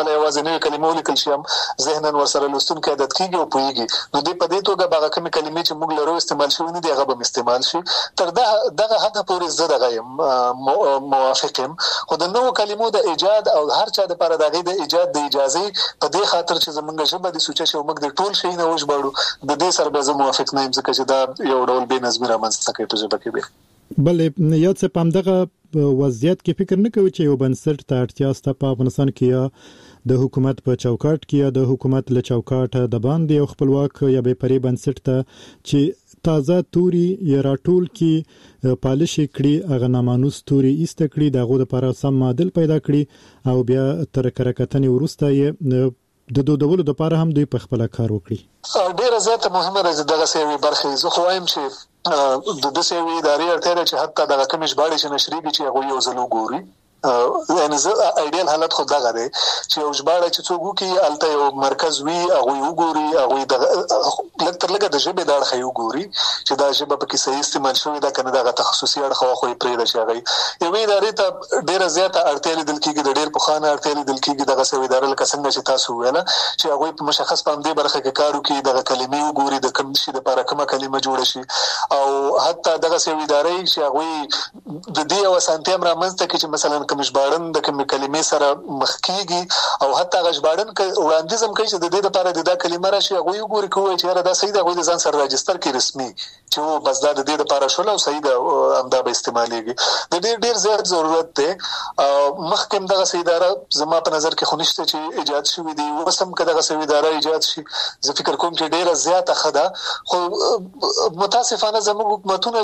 کله یوازې نوې کلمې ولیکل شي هم ذهناً ورسره لوستونکی عادت کېږي او پوهېږي. نو دې په دې توګه به هغه کومې کلمې چې موږ لرو استعمال شوي نه دي هغه به هم استعمال شي. تر دغه حده پورې زه دغه یم موافق یم. خو د نوو کلمو د ایجاد او هر چا دپاره د هغې د ایجاد د اجازې په دې خاطر چې زموږ ژبه دې سوچه شي او موږ د ټول شي نه وژباړو، د دې سره به زه موافق نه یم، ځکه چې دا یو ډول بې نظمي رامنځته کوي په ژبه کې بیا. بلې یو څه په همدغه وضعیت کې فکر نه کوي چې یو بنسټ ته اړتیا شته په افغانستان کې، یا د حکومت په چوکاټ کې یا د حکومت له چوکاټه د باندې یو خپلواک یا بې پرې بنسټ ته چې تازه توري یا راټول کې پالش کړي، هغه نامانوس توري ایسته کړي، دغه لپاره سم معادل پیدا کړي او بیا تر کرکټنې ورسته یې د دودولو لپاره هم دوی په خپل کار وکړي. ډیره زیاته مهمه راځي دغه سیوی برخه. زه خو وایم چې د دې سیوی ادارې اړتیا ده چې حتی دغه کوم ژباړې چې نشریږي چې هغه یو ځل وګوري. یعنی زه ایډیال حالت خو دغه دی چې یو ژباړه چې څوک وکړي هلته یو مرکز وي، هغوی وګوري، هغوی لږ تر لږه د ژبې د اړخه یې وګوري چې دا ژبه پکې صحیح استعمال شوې ده که نه، دغه تخصصي اړخ خو یې پرېږده چې هغه یوې ادارې ته ډېره زیاته اړتیا لیدل کېږي، د ډېر پخوا نه اړتیا لیدل کېږي دغه سوې اداره لکه څنګه چې تاسو وویله چې هغوی په مشخص په همدې برخه کې کار وکړي، دغه کلمې وګوري، د کوم شي دپاره کومه کلمه جوړه شي، او حتی دغه سوې ادارې چې هغوی د دې یو اسانتیا هم رامنځته کړي چې مثلا کوم ژباړن د کومې کلمې سره مخ کېږي او حتی هغه ژباړن وړاندیز هم کوي چې د دې دپاره د دا کلمه راشي، هغوی وګوري که ووایي چې یاره دا صحیح ده، هغوی د ځان سره راجستر کړي رسمي چې هو بس دا د دې دپاره شول او صحیح ده همدا به استعمالېږي. د دې ډېر زیات ضرورت دی. مخکې هم دغسې اداره زما په نظر کې خو نشته چې ایجاد شوي دي، اوس هم که دغسې اداره ایجاد شي زه فکر کوم چې ډېره زیاته ښه ده. خو متاسفانه زموږ حکومتونه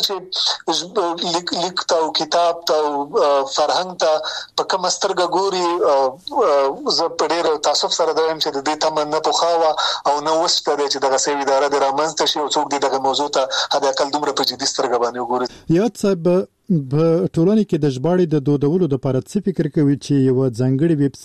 چې لیک ته او کتاب ته او فرهنګ ته په کومه سترګه ګوري، زه په ډېر تعصب سره دا وایم چې د دې تمه نه پخوا وه او نه اوس ته دی چې دغسې اداره دې رامنځته شي او څوک دې دغه موضوع ته حداقل دومره په جدي سترګه باندې وګوري. یاد صاحب په ټولنه کې د ژباړې د دودولو لپاره څه فکر کوي چې یو ځانګړی ویب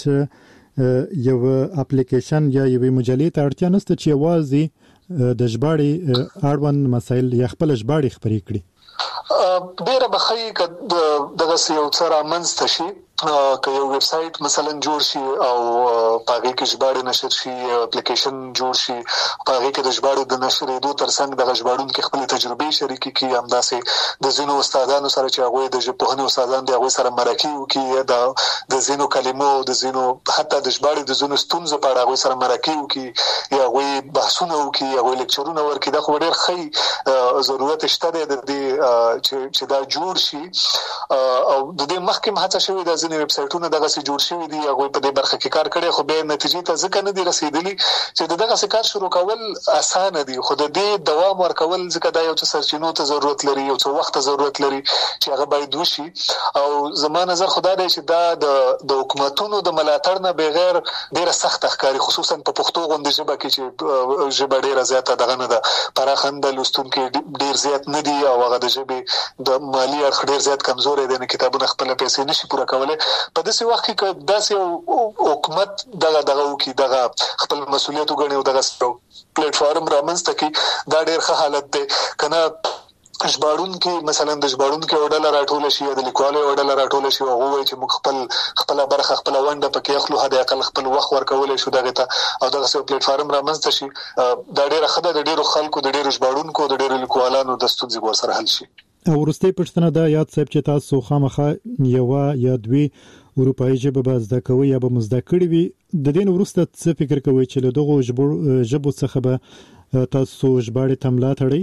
سایټ یو اپلیکیشن یا یو مجلې ته اړتیا نشته چې یوازې د ژباړې اړوند مسایل یا خپل ژباړې خپرې کړي؟ ډیره به ښه وي که دغسې یو څه رامنځته شي، که یو ویب سایټ مثلا جوړ شي او په هغې کې ژباړې نشر شي، اپلیکیشن جوړ شي، په هغې کې د ژباړو د نشرېدو تر څنګ دغه ژباړونکي خپلې تجربې شریکې کړي، همداسې د ځینو استادانو سره چې هغوی د ژبپوهنې استادان دي هغوی سره مرکې وکړي، یا د ځینو کلمو د ځینو حتی د ژباړې د ځینو ستونزو په اړه هغوی سره مرکې وکړي، یا هغوی بحثونه وکړي، هغوی لیکچرونه ورکړي. دا خو ډېر ښه ضرورت شته دی د دې چې دا جوړ شي. او د دې مخکې هم هڅه شوې ده، ځینې ویب سایټونه دغسې جوړ شوي دي، هغوی په دې برخه کې کار کړی، خو بیا نتیجې ته ځکه نه دي رسېدلي چې د دغسې کار شروع کول اسانه دي، خو د دې دوام ورکول ځکه دا یو څه سرچینو ته ضرورت لري، یو څه وخت ته ضرورت لري چې هغه باید وشي. او زما نظر خو دا دی چې دا د حکومتونو د ملاتړ نه بغیر ډېره سخته ښکاري، خصوصا په پښتو غوندې ژبه کې چې ژبه ډېره زیاته دغه نه ده، پراخه نه ده، لوستونکي ډېر زیات نه دي او هغه د ژبې د مالي اړخ ډېر زیات کمزوری دی، نه کتابونه خپله پیسې نشي پوره کولی. په داسې وخت کې که داسې یو حکومت دغه دغه وکړي، دغه خپل مسؤلیت وګڼي او دغسې یو پلیټفارم رامنځته کړي، دا ډېر ښه حالت دی. که نه ژباړونکي مثلا د ژباړونکي یوه ډله راټوله شي یا د لیکوالو یوه ډله راټوله شي او هغه ووایي چې موږ خپل خپله برخه خپله ونډه پکې اخلو، حداقل خپل وخت ورکولی شو دغې ته او دغسې یو پلیټفارم رامنځته شي، دا ډېره ښه ده. د ډېرو خلکو، د ډېرو ژباړونکو، د ډېرو لیکوالانو د ستونزې به ورسره حل شي. او وروستۍ پوښتنه دا یاد صاحب چې تاسو خامخا یوه یا دوې اروپایي ژبه به زده کوئ یا به مو زده کړې وي، د دې نه وروسته څه فکر کوئ چې له دغو ژبو څخه به تاسو ژباړې ته ملا تړئ؟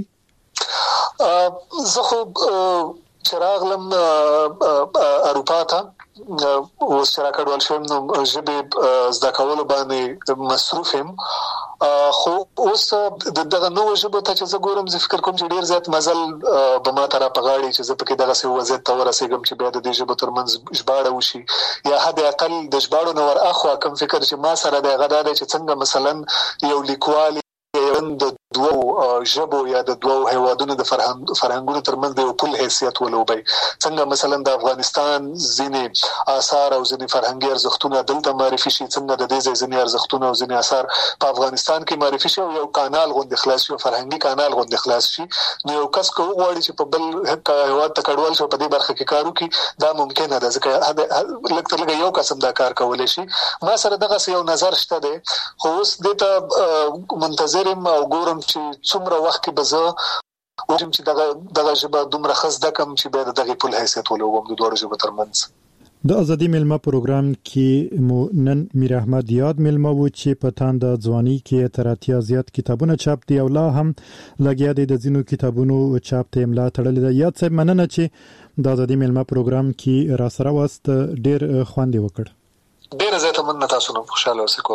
زه خو چې راغلم اروپا ته، اوس چې راکډوال شوم نو ژبې زده کولو باندې مصروف یم، خو اوس د دغه نوو ژبو ته چې زه ګورم زه فکر کوم چې ډېر زیات مزل به ما ته را په غاړي چې زه پکې دغسې وضعیت ته ورسېږم چې بیا د دې ژبو ترمنځ ژباړه وشي، یا حد اقل د ژباړو نه ور اخوا کوم فکر چې ما سره دی هغه دا دی چې څنګه مثلا یو لیکوال د دوو ژبو یا د دوو هیوادونو د فرهنګ فرهنګونو ترمنځ د یو پل حیثیت ولوبي. څنګه مثلا د افغانستان ځینې آثار او ځینې فرهنګي ارزښتونه دلته معرفي شي، څنګه د دې ځینې ارزښتونه او ځینې آثار په افغانستان کې معرفي شي او یو کانال غوندې خلاص شي، فرهنګي کانال غوندې خلاص شي. نو یو کس کو غواړي چې په بل هیواد ته کډوال شي په دې برخه کې کار وکړي، دا ممکنه ده ځکه لکه لکه یو قسم دا کار کولی شي. ما سره دغه یو نظر شته دی، خو اوس دې ته منتظر یم او ګورم چې څومره وخت کې به زه وګورم چې دغه دغه ژبه دومره ښه زده کړم چې بیا د دغې پل حیثیت ولوبم د دواړو ژبو ترمنځ. د ازادي میلمه پروګرام کې مو نن میر احمد یاد میلمه و چې په تاند ځواني کې تر اتیا زیات کتابونه چاپ دي او لا هم لګیا دي د ځینو کتابونو چاپ ته املا تړلې ده. یاد صاحب مننه چې د ازادي میلمه پروګرام کې را سره واست، ډېر خوند وکړ. ډېر زیاته مننه، تاسو نو خوشاله اوسئ.